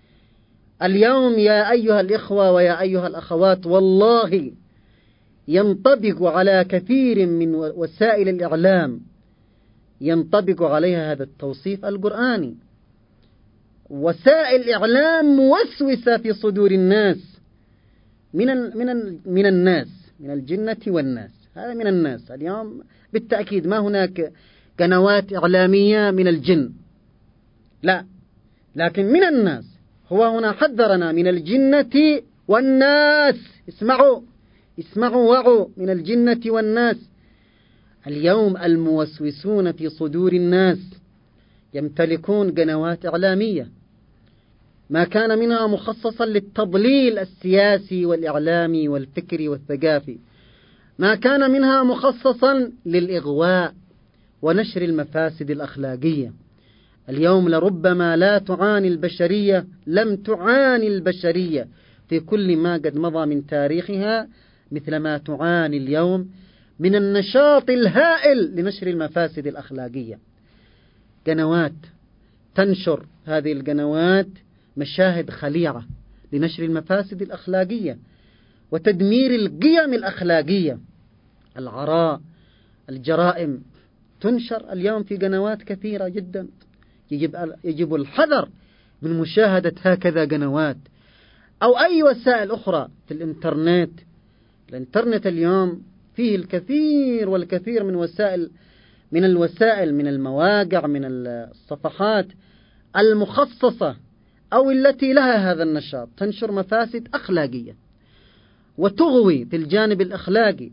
اليوم يا أيها الإخوة ويا أيها الأخوات، والله ينطبق على كثير من وسائل الإعلام ينطبق عليها هذا التوصيف القرآني. وسائل إعلام موسوسة في صدور الناس من من من الناس، من الجنة والناس. هذا من الناس. اليوم بالتأكيد ما هناك قنوات إعلامية من الجن، لا، لكن من الناس. هو هنا حذرنا من الجنة والناس. اسمعوا اسمعوا وعوا، من الجنة والناس. اليوم الموسوسون في صدور الناس يمتلكون قنوات إعلامية، ما كان منها مخصصا للتضليل السياسي والإعلامي والفكري والثقافي، ما كان منها مخصصا للإغواء ونشر المفاسد الأخلاقية. اليوم لربما لا تعاني البشرية لم تعاني البشرية في كل ما قد مضى من تاريخها مثل ما تعاني اليوم من النشاط الهائل لنشر المفاسد الأخلاقية. قنوات تنشر هذه القنوات مشاهد خليعة لنشر المفاسد الأخلاقية وتدمير القيم الأخلاقية. العراء، الجرائم تنشر اليوم في قنوات كثيرة جدا. يجب, يجب الحذر من مشاهدة هكذا قنوات أو أي وسائل أخرى في الإنترنت. الإنترنت اليوم فيه الكثير والكثير من وسائل من الوسائل من المواقع من الصفحات المخصصة أو التي لها هذا النشاط تنشر مفاسد أخلاقية وتغوي في الجانب الأخلاقي،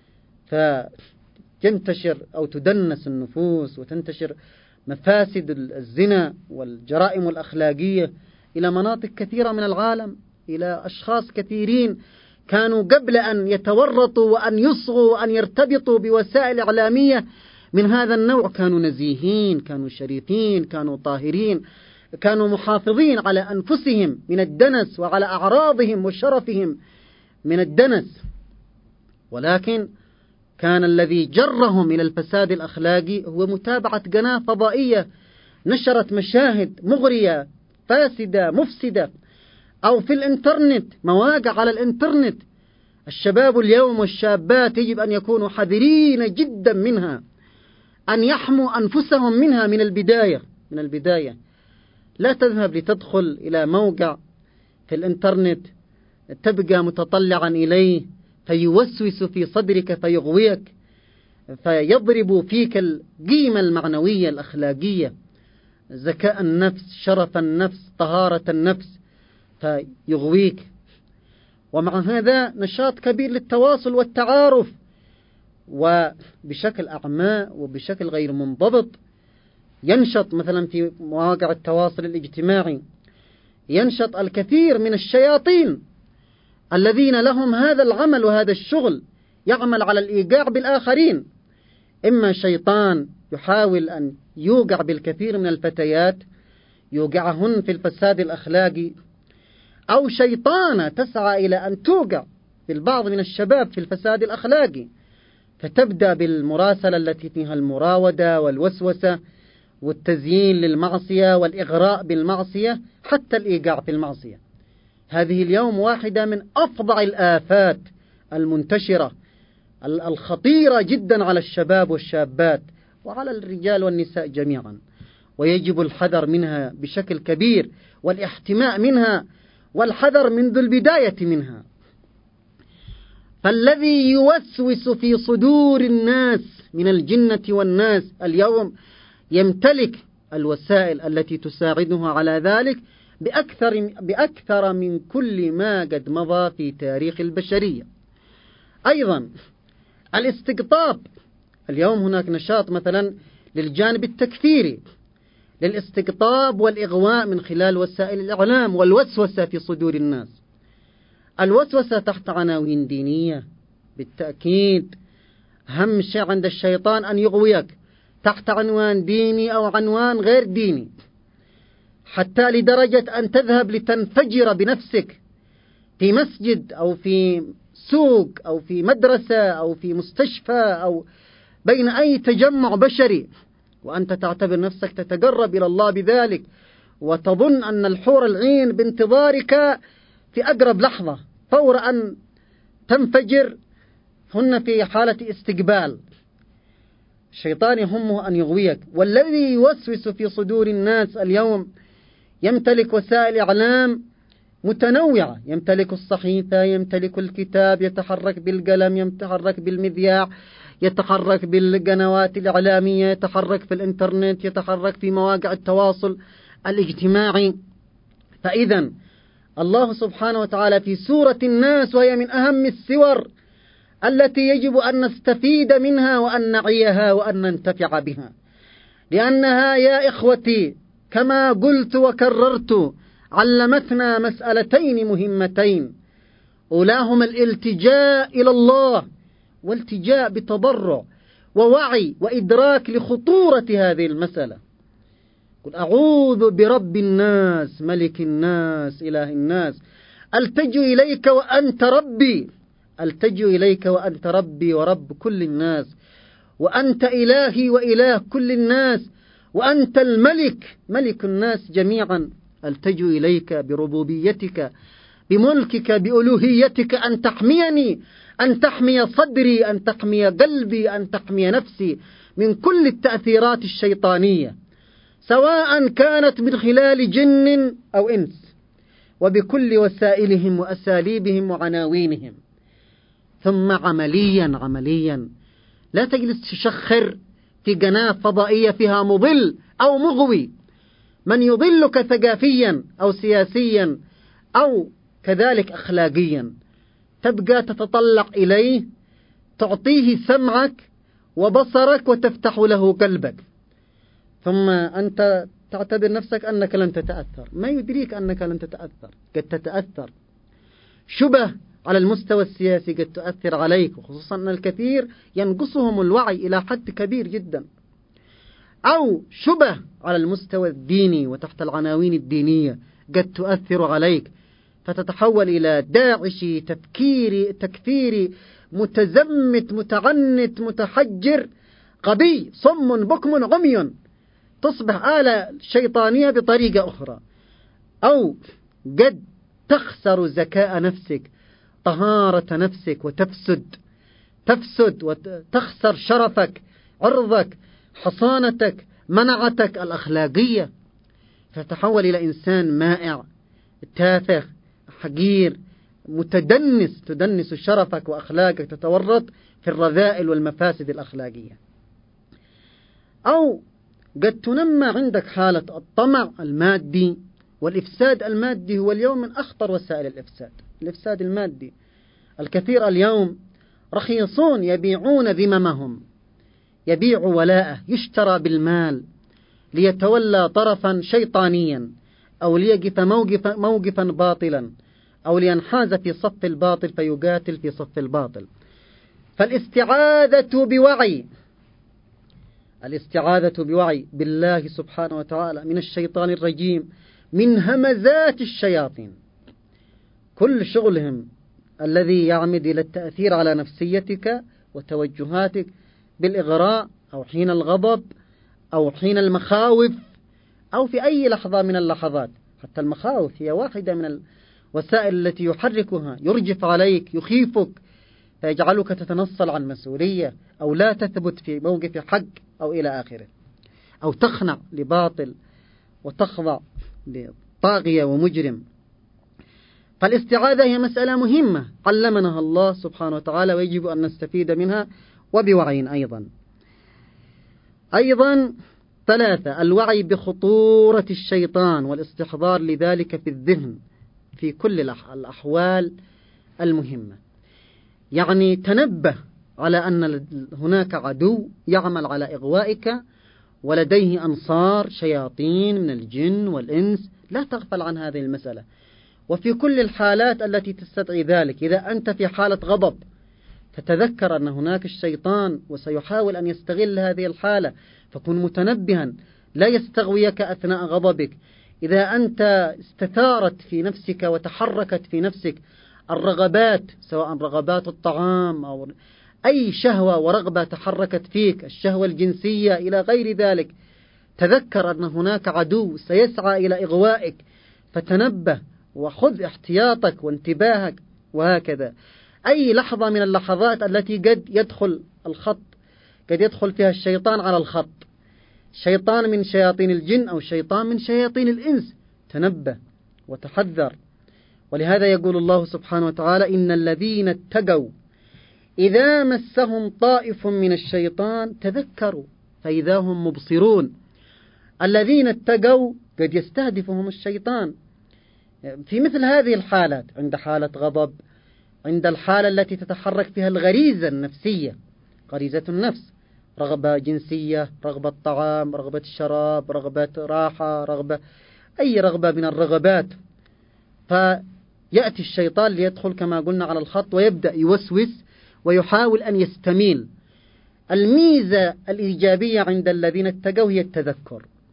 فتنتشر أو تدنس النفوس وتنتشر مفاسد الزنا والجرائم الأخلاقية إلى مناطق كثيرة من العالم، إلى أشخاص كثيرين كانوا قبل أن يتورطوا وأن يصغوا وأن يرتبطوا بوسائل إعلامية من هذا النوع كانوا نزيهين، كانوا شريفين، كانوا طاهرين، كانوا محافظين على أنفسهم من الدنس وعلى أعراضهم وشرفهم من الدنس. ولكن كان الذي جرهم إلى الفساد الأخلاقي هو متابعة قناة فضائية نشرت مشاهد مغرية فاسدة مفسدة، أو في الإنترنت مواقع على الإنترنت. الشباب اليوم والشابات يجب أن يكونوا حذرين جدا منها، أن يحموا أنفسهم منها من البداية من البداية لا تذهب لتدخل إلى موقع في الإنترنت تبقى متطلعا إليه فيوسوس في صدرك فيغويك، فيضرب فيك القيمة المعنوية الأخلاقية، ذكاء النفس، شرف النفس، طهارة النفس، فيغويك. ومع هذا نشاط كبير للتواصل والتعارف، وبشكل أعمى وبشكل غير منضبط ينشط مثلا في مواقع التواصل الاجتماعي ينشط الكثير من الشياطين الذين لهم هذا العمل وهذا الشغل، يعمل على الإيقاع بالآخرين. إما شيطان يحاول أن يوقع بالكثير من الفتيات يوقعهن في الفساد الأخلاقي، أو شيطانة تسعى إلى أن توقع بالبعض من الشباب في الفساد الأخلاقي، فتبدأ بالمراسلة التي فيها المراودة والوسوسة والتزيين للمعصية والإغراء بالمعصية حتى الإيقاع في المعصية. هذه اليوم واحدة من أفظع الآفات المنتشرة الخطيرة جدا على الشباب والشابات وعلى الرجال والنساء جميعا، ويجب الحذر منها بشكل كبير والاحتماء منها والحذر منذ البداية منها. فالذي يوسوس في صدور الناس من الجنة والناس اليوم يمتلك الوسائل التي تساعده على ذلك بأكثر, بأكثر من كل ما قد مضى في تاريخ البشرية. أيضا الاستقطاب، اليوم هناك نشاط مثلا للجانب التكفيري للاستقطاب والإغواء من خلال وسائل الإعلام والوسوسة في صدور الناس. الوسوسة تحت عناوين دينية بالتأكيد، أهم شيء عند الشيطان أن يغويك تحت عنوان ديني أو عنوان غير ديني، حتى لدرجة أن تذهب لتنفجر بنفسك في مسجد أو في سوق أو في مدرسة أو في مستشفى أو بين أي تجمع بشري، وأنت تعتبر نفسك تتقرب إلى الله بذلك، وتظن أن الحور العين بانتظارك في أقرب لحظة فور أن تنفجر، هن في حالة استقبال. الشيطان يهمه أن يغويك. والذي يوسوس في صدور الناس اليوم يمتلك وسائل إعلام متنوعة، يمتلك الصحيفة، يمتلك الكتاب، يتحرك بالقلم، يتحرك بالمذياع، يتحرك بالقنوات الإعلامية، يتحرك في الإنترنت، يتحرك في مواقع التواصل الاجتماعي. فإذا الله سبحانه وتعالى في سورة الناس، وهي من أهم السور التي يجب أن نستفيد منها وأن نعيها وأن ننتفع بها، لأنها يا إخوتي كما قلت وكررت علمتنا مسألتين مهمتين، أولاهما الالتجاء إلى الله، والتجاء بتضرع ووعي وإدراك لخطورة هذه المسألة. قل أعوذ برب الناس ملك الناس إله الناس ألتجئ إليك وأنت ربي، ألتجئ إليك وأنت ربي ورب كل الناس، وأنت إلهي وإله كل الناس، وأنت الملك ملك الناس جميعا. ألتجئ إليك بربوبيتك بملكك بألوهيتك أن تحميني، أن تحمي صدري، أن تحمي قلبي، أن تحمي نفسي من كل التأثيرات الشيطانية، سواء كانت من خلال جن أو إنس، وبكل وسائلهم وأساليبهم وعناوينهم. ثم عمليا عمليا لا تجلس تشخر في قناة فضائية فيها مضل أو مغوي، من يضلك ثقافيا أو سياسيا أو كذلك أخلاقيا، تبقى تتطلع إليه، تعطيه سمعك وبصرك وتفتح له قلبك، ثم أنت تعتبر نفسك أنك لن تتأثر. ما يدريك أنك لن تتأثر، قد تتأثر. شبه على المستوى السياسي قد تؤثر عليك، وخصوصا أن الكثير ينقصهم الوعي إلى حد كبير جدا. أو شبه على المستوى الديني وتحت العناوين الدينية قد تؤثر عليك، فتتحول إلى داعشي تفكيري تكفيري متزمت متعنت متحجر غبي صم بكم عمي، تصبح آلة شيطانية بطريقة أخرى. أو قد تخسر ذكاء نفسك، طهارة نفسك، وتفسد تفسد وتخسر شرفك، عرضك، حصانتك، منعتك الأخلاقية، فتتحول إلى إنسان مائع تافه حقير متدنس، تدنس شرفك وأخلاقك، تتورط في الرذائل والمفاسد الأخلاقية. أو قد تنمى عندك حالة الطمع المادي، والإفساد المادي هو اليوم من أخطر وسائل الإفساد، الإفساد المادي. الكثير اليوم رخيصون يبيعون ذممهم، يبيع ولاءه، يشترى بالمال ليتولى طرفا شيطانيا، أو ليقف موقفا, موقفا باطلا، أو لينحاز في صف الباطل فيقاتل في صف الباطل. فالاستعاذة بوعي الاستعاذة بوعي بالله سبحانه وتعالى من الشيطان الرجيم، من همزات الشياطين، كل شغلهم الذي يعمد إلى التأثير على نفسيتك وتوجهاتك بالإغراء، أو حين الغضب، أو حين المخاوف، أو في أي لحظة من اللحظات. حتى المخاوف هي واحدة من الوسائل التي يحركها، يرجف عليك، يخيفك، فيجعلك تتنصل عن مسؤولية، أو لا تثبت في موقف حق، أو إلى آخره، أو تخنع لباطل وتخضع لطاغية ومجرم. فالاستعاذة هي مسألة مهمة علمناها الله سبحانه وتعالى، ويجب أن نستفيد منها وبوعي أيضا. أيضا ثلاثة، الوعي بخطورة الشيطان والاستحضار لذلك في الذهن في كل الأحوال المهمة. يعني تنبه على أن هناك عدو يعمل على إغوائك، ولديه أنصار شياطين من الجن والإنس، لا تغفل عن هذه المسألة، وفي كل الحالات التي تستدعي ذلك. إذا أنت في حالة غضب فتذكر أن هناك الشيطان وسيحاول أن يستغل هذه الحالة، فكن متنبها لا يستغويك أثناء غضبك. إذا أنت استثارت في نفسك وتحركت في نفسك الرغبات، سواء رغبات الطعام أو أي شهوة ورغبة تحركت فيك، الشهوة الجنسية إلى غير ذلك، تذكر أن هناك عدو سيسعى إلى إغوائك، فتنبه وخذ احتياطك وانتباهك. وهكذا أي لحظة من اللحظات التي قد يدخل الخط، قد يدخل فيها الشيطان على الخط، شيطان من شياطين الجن أو شيطان من شياطين الإنس، تنبه وتحذر. ولهذا يقول الله سبحانه وتعالى: إن الذين اتقوا إذا مسهم طائف من الشيطان تذكروا فإذا هم مبصرون. الذين اتقوا قد يستهدفهم الشيطان في مثل هذه الحالات، عند حالة غضب، عند الحالة التي تتحرك فيها الغريزة النفسية، غريزة النفس، رغبة جنسية، رغبة طعام، رغبة الشراب، رغبة راحة، رغبة أي رغبة من الرغبات. فيأتي الشيطان ليدخل كما قلنا على الخط، ويبدأ يوسوس ويحاول أن يستميل. الميزة الإيجابية عند الذين اتقوا هي التذكر،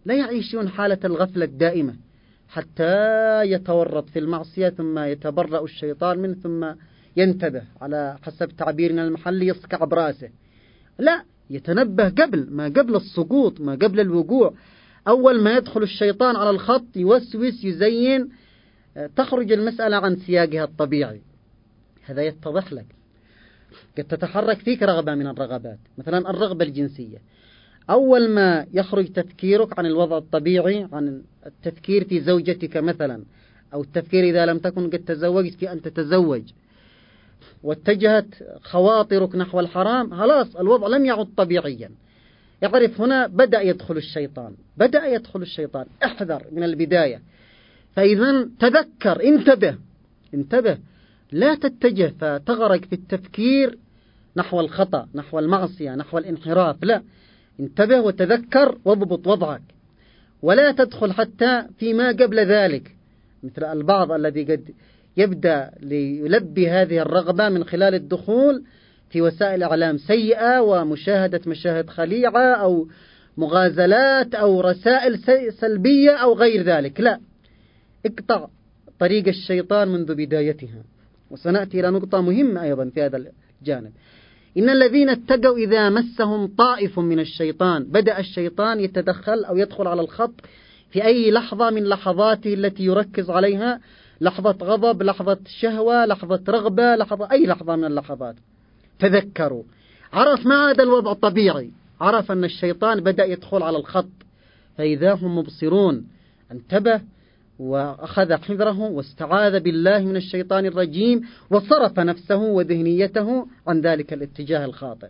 لا يعيشون حالة الغفلة الدائمة حتى يتورط في المعصية ثم يتبرأ الشيطان منه ثم ينتبه، على حسب تعبيرنا المحلي يصكع براسه. لا، يتنبه قبل ما قبل السقوط، ما قبل الوقوع. أول ما يدخل الشيطان على الخط يوسوس يزين، تخرج المسألة عن سياقها الطبيعي. هذا يتضح لك. قد تتحرك فيك رغبة من الرغبات، مثلا الرغبة الجنسية، أول ما يخرج تفكيرك عن الوضع الطبيعي، عن التفكير في زوجتك مثلا، أو التفكير إذا لم تكن قد تزوجت في أن تتزوج، واتجهت خواطرك نحو الحرام، خلاص الوضع لم يعد طبيعيا. يعرف هنا بدأ يدخل الشيطان، بدأ يدخل الشيطان، احذر من البداية. فإذا تذكر، انتبه انتبه، لا تتجه فتغرق في التفكير نحو الخطأ، نحو المعصية، نحو الانحراف. لا، انتبه وتذكر واضبط وضعك، ولا تدخل حتى فيما قبل ذلك، مثل البعض الذي قد يبدأ ليلبي هذه الرغبة من خلال الدخول في وسائل إعلام سيئة ومشاهدة مشاهد خليعة أو مغازلات أو رسائل سلبية أو غير ذلك. لا، اقطع طريق الشيطان منذ بدايتها. وسنأتي إلى نقطة مهمة أيضا في هذا الجانب. إن الذين اتقوا إذا مسهم طائف من الشيطان، بدأ الشيطان يتدخل أو يدخل على الخط في أي لحظة من لحظاته التي يركز عليها، لحظة غضب، لحظة شهوة، لحظة رغبة، لحظة أي لحظة من اللحظات. تذكروا، عرف ما هذا الوضع الطبيعي، عرف أن الشيطان بدأ يدخل على الخط، فإذا هم مبصرون انتبه وأخذ حذره واستعاذ بالله من الشيطان الرجيم، وصرف نفسه وذهنيته عن ذلك الاتجاه الخاطئ.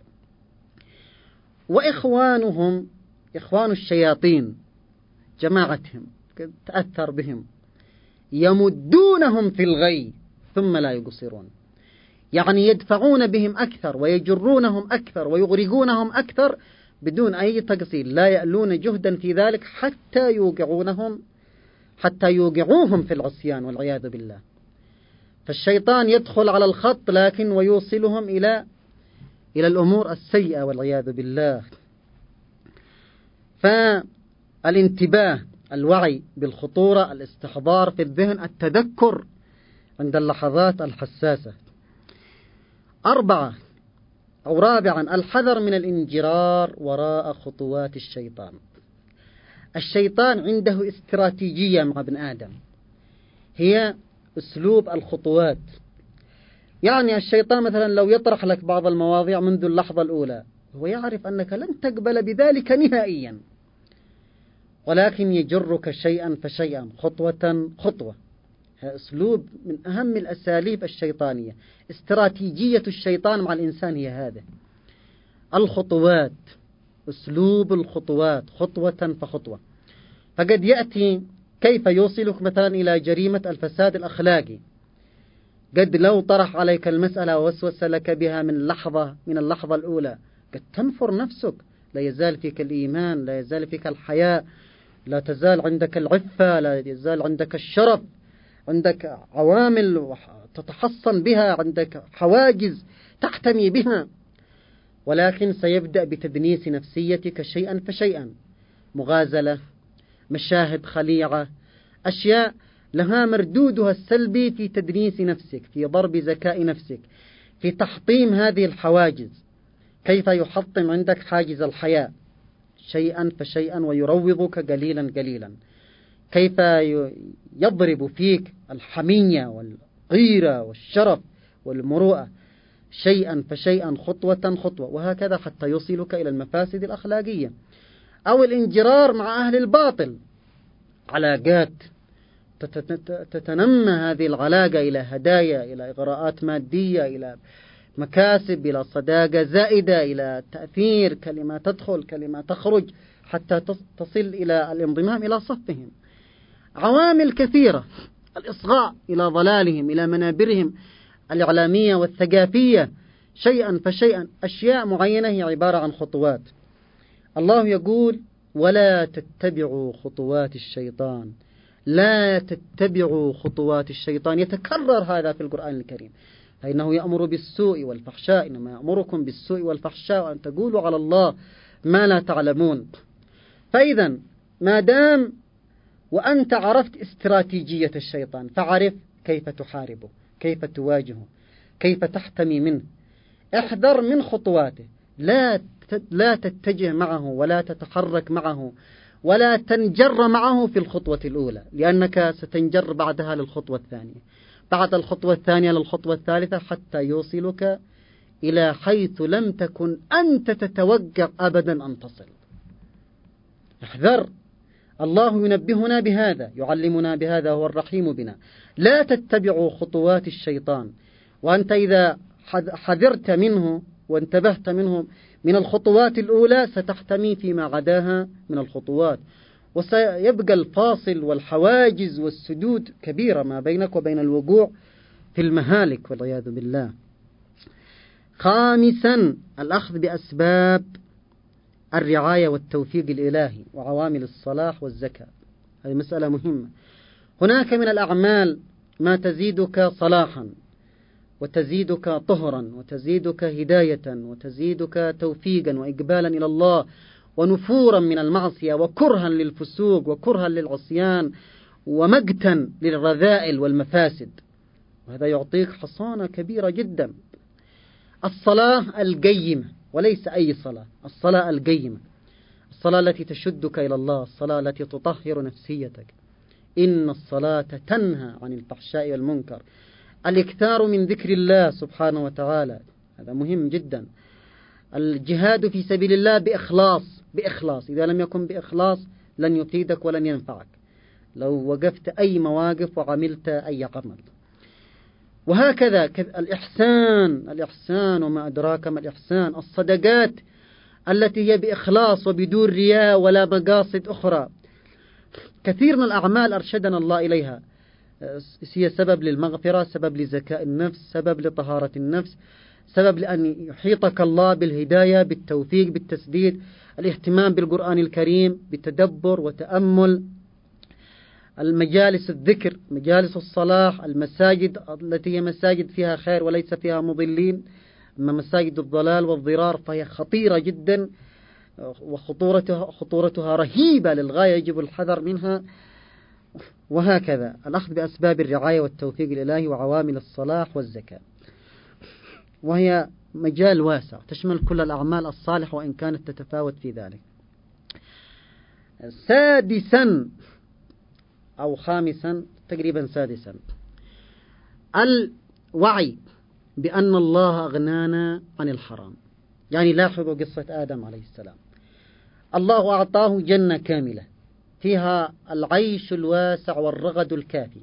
وإخوانهم، إخوان الشياطين، جماعتهم تأثر بهم، يمدونهم في الغي ثم لا يقصرون، يعني يدفعون بهم أكثر ويجرونهم أكثر ويغرقونهم أكثر بدون أي تقصير، لا يألون جهدا في ذلك حتى يوقعونهم حتى يوقعوهم في العصيان والعياذ بالله. فالشيطان يدخل على الخط لكن ويوصلهم إلى إلى الأمور السيئة والعياذ بالله. فالانتباه، الوعي بالخطورة، الاستحضار في الذهن، التذكر عند اللحظات الحساسة. أربعة أو رابعا، الحذر من الانجرار وراء خطوات الشيطان. الشيطان عنده استراتيجية مع ابن آدم، هي أسلوب الخطوات. يعني الشيطان مثلا لو يطرح لك بعض المواضيع منذ اللحظة الأولى، هو يعرف أنك لن تقبل بذلك نهائيا، ولكن يجرك شيئا فشيئا، خطوة خطوة. هذا أسلوب من أهم الأساليب الشيطانية. استراتيجية الشيطان مع الإنسان هي هذا، الخطوات، أسلوب الخطوات، خطوة فخطوة. فقد يأتي كيف يوصلك مثلا إلى جريمة الفساد الأخلاقي، قد لو طرح عليك المسألة ووسوس لك بها من لحظة من اللحظة الأولى، قد تنفر نفسك، لا يزال فيك الإيمان، لا يزال فيك الحياء، لا تزال عندك العفة، لا يزال عندك الشرف، عندك عوامل تتحصن بها، عندك حواجز تحتمي بها. ولكن سيبدأ بتدنيس نفسيتك شيئا فشيئا، مغازلة، مشاهد خليعة، أشياء لها مردودها السلبي في تدنيس نفسك، في ضرب ذكاء نفسك، في تحطيم هذه الحواجز. كيف يحطم عندك حاجز الحياء شيئا فشيئا ويروضك قليلا قليلا، كيف يضرب فيك الحمية والغيرة والشرف والمروءة شيئا فشيئا، خطوة خطوة، وهكذا حتى يوصلك إلى المفاسد الأخلاقية. أو الانجرار مع أهل الباطل، علاقات تتنمى هذه العلاقة إلى هدايا، إلى إغراءات مادية، إلى مكاسب، إلى صداقة زائدة، إلى تأثير، كلمة تدخل كلمة تخرج حتى تصل إلى الانضمام إلى صفهم. عوامل كثيرة، الإصغاء إلى ضلالهم، إلى منابرهم الإعلامية والثقافية شيئا فشيئا. أشياء معينة هي عبارة عن خطوات. الله يقول: ولا تتبعوا خطوات الشيطان، لا تتبعوا خطوات الشيطان. يتكرر هذا في القرآن الكريم، فإنه يأمر بالسوء والفحشاء، إنما يأمركم بالسوء والفحشاء وأن تقولوا على الله ما لا تعلمون. فإذا ما دام وأنت عرفت استراتيجية الشيطان فعرف كيف تحاربه، كيف تواجهه، كيف تحتمي منه. احذر من خطواته، لا لا تتجه معه ولا تتحرك معه ولا تنجر معه في الخطوة الأولى، لأنك ستنجر بعدها للخطوة الثانية، بعد الخطوة الثانية للخطوة الثالثة، حتى يوصلك إلى حيث لم تكن أنت تتوقع أبدا أن تصل. احذر، الله ينبهنا بهذا، يعلمنا بهذا، هو الرحيم بنا. لا تتبعوا خطوات الشيطان، وأنت إذا حذرت منه وانتبهت منه من الخطوات الأولى ستحتمي فيما عداها من الخطوات، وسيبقى الفاصل والحواجز والسدود كبيرة ما بينك وبين الوقوع في المهالك والعياذ بالله. خامسا، الأخذ بأسباب الرعاية والتوفيق الإلهي وعوامل الصلاح والزكاة. هذه مسألة مهمة. هناك من الأعمال ما تزيدك صلاحا وتزيدك طهرا وتزيدك هداية وتزيدك توفيقا وإقبالا إلى الله ونفورا من المعصية وكرها للفسوق وكرها للعصيان ومقتا للرذائل والمفاسد، وهذا يعطيك حصانة كبيرة جدا. الصلاة القيمة، وليس أي صلاة، الصلاة القيمة، الصلاة التي تشدك إلى الله، الصلاة التي تطهر نفسيتك. إن الصلاة تنهى عن الفحشاء والمنكر. الإكثار من ذكر الله سبحانه وتعالى، هذا مهم جدا. الجهاد في سبيل الله بإخلاص، بإخلاص، إذا لم يكن بإخلاص لن يفيدك ولن ينفعك لو وقفت أي مواقف وعملت أي عمل. وهكذا الإحسان، الإحسان وما أدراك ما الإحسان، الصدقات التي هي بإخلاص وبدون رياء ولا مقاصد أخرى. كثير من الأعمال أرشدنا الله إليها، هي سبب للمغفرة، سبب لزكاء النفس، سبب لطهارة النفس، سبب لأن يحيطك الله بالهداية، بالتوفيق، بالتسديد، الاهتمام بالقرآن الكريم، بالتدبر وتأمل، المجالس الذكر، مجالس الصلاح، المساجد التي هي مساجد فيها خير وليس فيها مضلين. أما مساجد الضلال والضرار فهي خطيرة جدا، وخطورتها خطورتها رهيبة للغاية، يجب الحذر منها. وهكذا الأخذ بأسباب الرعاية والتوفيق الإلهي وعوامل الصلاح والزكاة، وهي مجال واسع تشمل كل الأعمال الصالحة وإن كانت تتفاوت في ذلك. سادسا أو خامسا، تقريبا سادسا، الوعي بأن الله أغنانا عن الحرام. يعني لاحظوا قصة آدم عليه السلام، الله أعطاه جنة كاملة فيها العيش الواسع والرغد الكافي،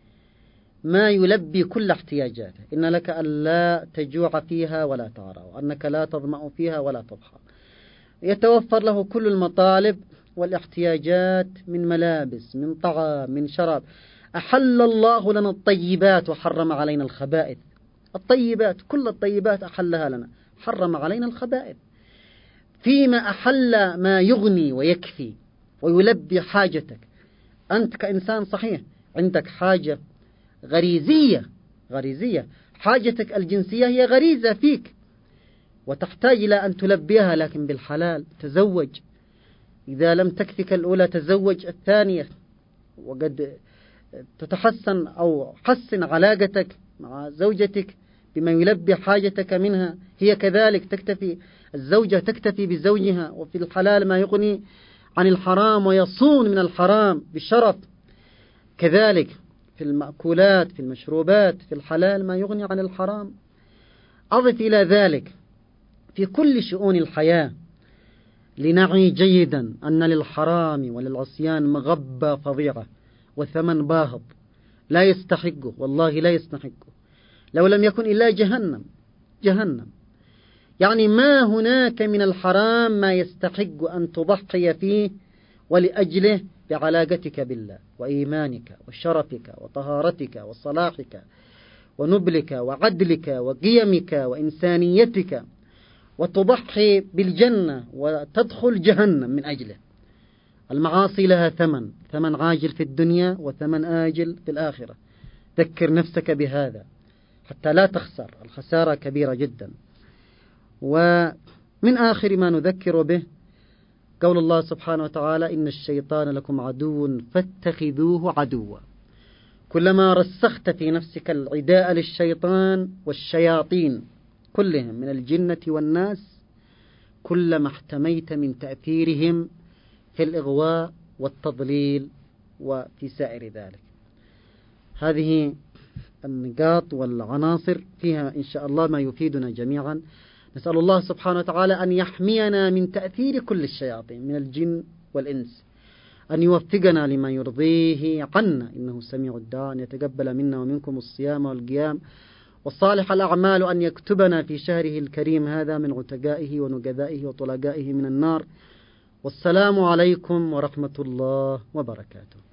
ما يلبي كل احتياجاته. إن لك ألا تجوع فيها ولا تعرى، وأنك لا تظمأ فيها ولا تضحى. يتوفر له كل المطالب والاحتياجات من ملابس، من طعام، من شراب. أحل الله لنا الطيبات وحرم علينا الخبائث. الطيبات، كل الطيبات أحلها لنا، حرم علينا الخبائث. فيما أحل ما يغني ويكفي ويلبي حاجتك. أنت كإنسان صحيح عندك حاجة غريزية، غريزية، حاجتك الجنسية هي غريزة فيك وتحتاج إلى أن تلبيها، لكن بالحلال. تزوج، إذا لم تكفك الأولى تزوج الثانية، وقد تتحسن أو حسن علاقتك مع زوجتك بما يلبي حاجتك منها. هي كذلك تكتفي، الزوجة تكتفي بزوجها، وفي الحلال ما يغني عن الحرام ويصون من الحرام بشرف. كذلك في المأكولات، في المشروبات، في الحلال ما يغني عن الحرام. أضف إلى ذلك في كل شؤون الحياة لنعي جيدا أن للحرام وللعصيان مغبة فظيعة وثمن باهظ لا يستحقه، والله لا يستحقه، لو لم يكن إلا جهنم. جهنم يعني ما هناك من الحرام ما يستحق أن تضحي فيه ولأجله بعلاقتك بالله وإيمانك وشرفك وطهارتك وصلاحك ونبلك وعدلك وقيمك وإنسانيتك، وتضحي بالجنة وتدخل جهنم من أجله. المعاصي لها ثمن، ثمن عاجل في الدنيا وثمن آجل في الآخرة. ذكر نفسك بهذا حتى لا تخسر، الخسارة كبيرة جدا. ومن آخر ما نذكر به قول الله سبحانه وتعالى إن الشيطان لكم عدو فاتخذوه عدوا. كلما رسخت في نفسك العداء للشيطان والشياطين كلهم من الجنة والناس كلما احتميت من تأثيرهم في الإغواء والتضليل وفي سائر ذلك. هذه النقاط والعناصر فيها إن شاء الله ما يفيدنا جميعا. نسأل الله سبحانه وتعالى أن يحمينا من تأثير كل الشياطين من الجن والإنس، أن يوفقنا لما يرضيه عنا إنه سميع الدعاء، أن يتقبل منا ومنكم الصيام والقيام والصالح الأعمال، أن يكتبنا في شهره الكريم هذا من عتقائه ونقذائه وطلقائه من النار. والسلام عليكم ورحمة الله وبركاته.